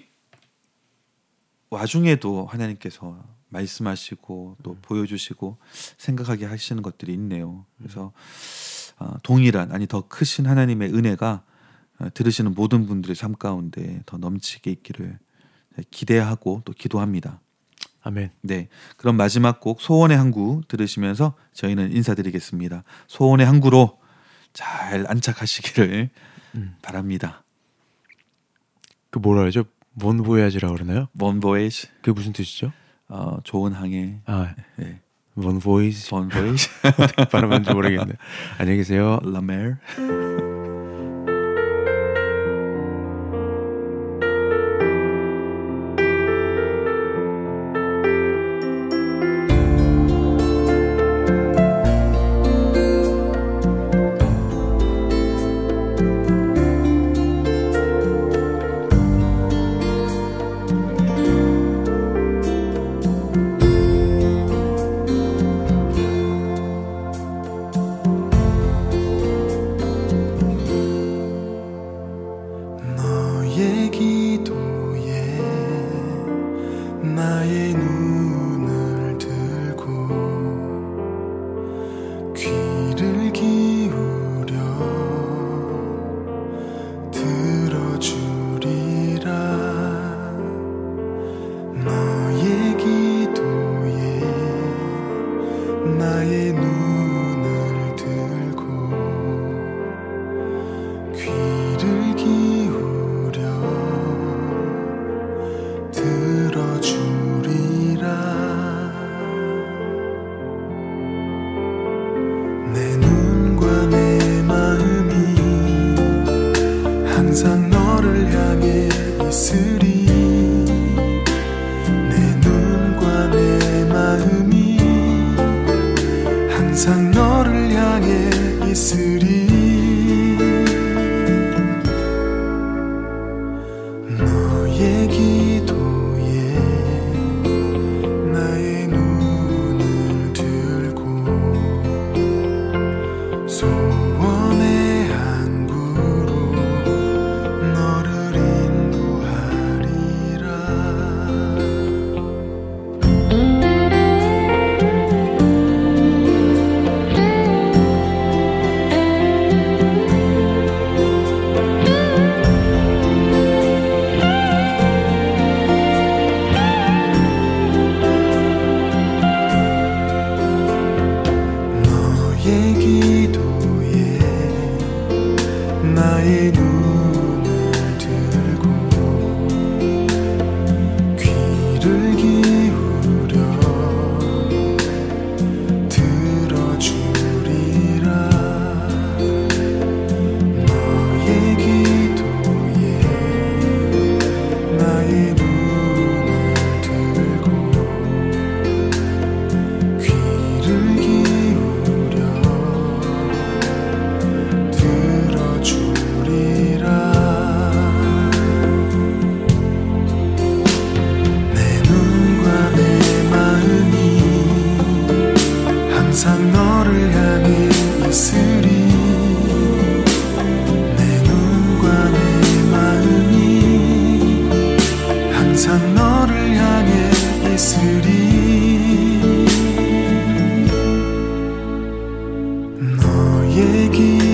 와중에도 하나님께서 말씀하시고 또 음. 보여주시고 생각하게 하시는 것들이 있네요. 그래서 어, 동일한 아니 더 크신 하나님의 은혜가 어, 들으시는 모든 분들의 삶 가운데 더 넘치게 있기를 기대하고 또 기도합니다. 아멘. 네, 그럼 마지막 곡 소원의 항구 들으시면서 저희는 인사드리겠습니다. 소원의 항구로 잘 안착하시기를 음. 바랍니다. 그 뭐라 그러죠? 본 보야지라고 그러나요? 본 보이지. 그게 무슨 뜻이죠? 어, 좋은 항해. 아, 네. 본 보이지. 본 보이지. 어떻게 발음하는지 모르겠네. 안녕히 계세요. 라멜. 나의 있으리 내 눈과 내 마음이 항상 너를 향해 있으리 너의 길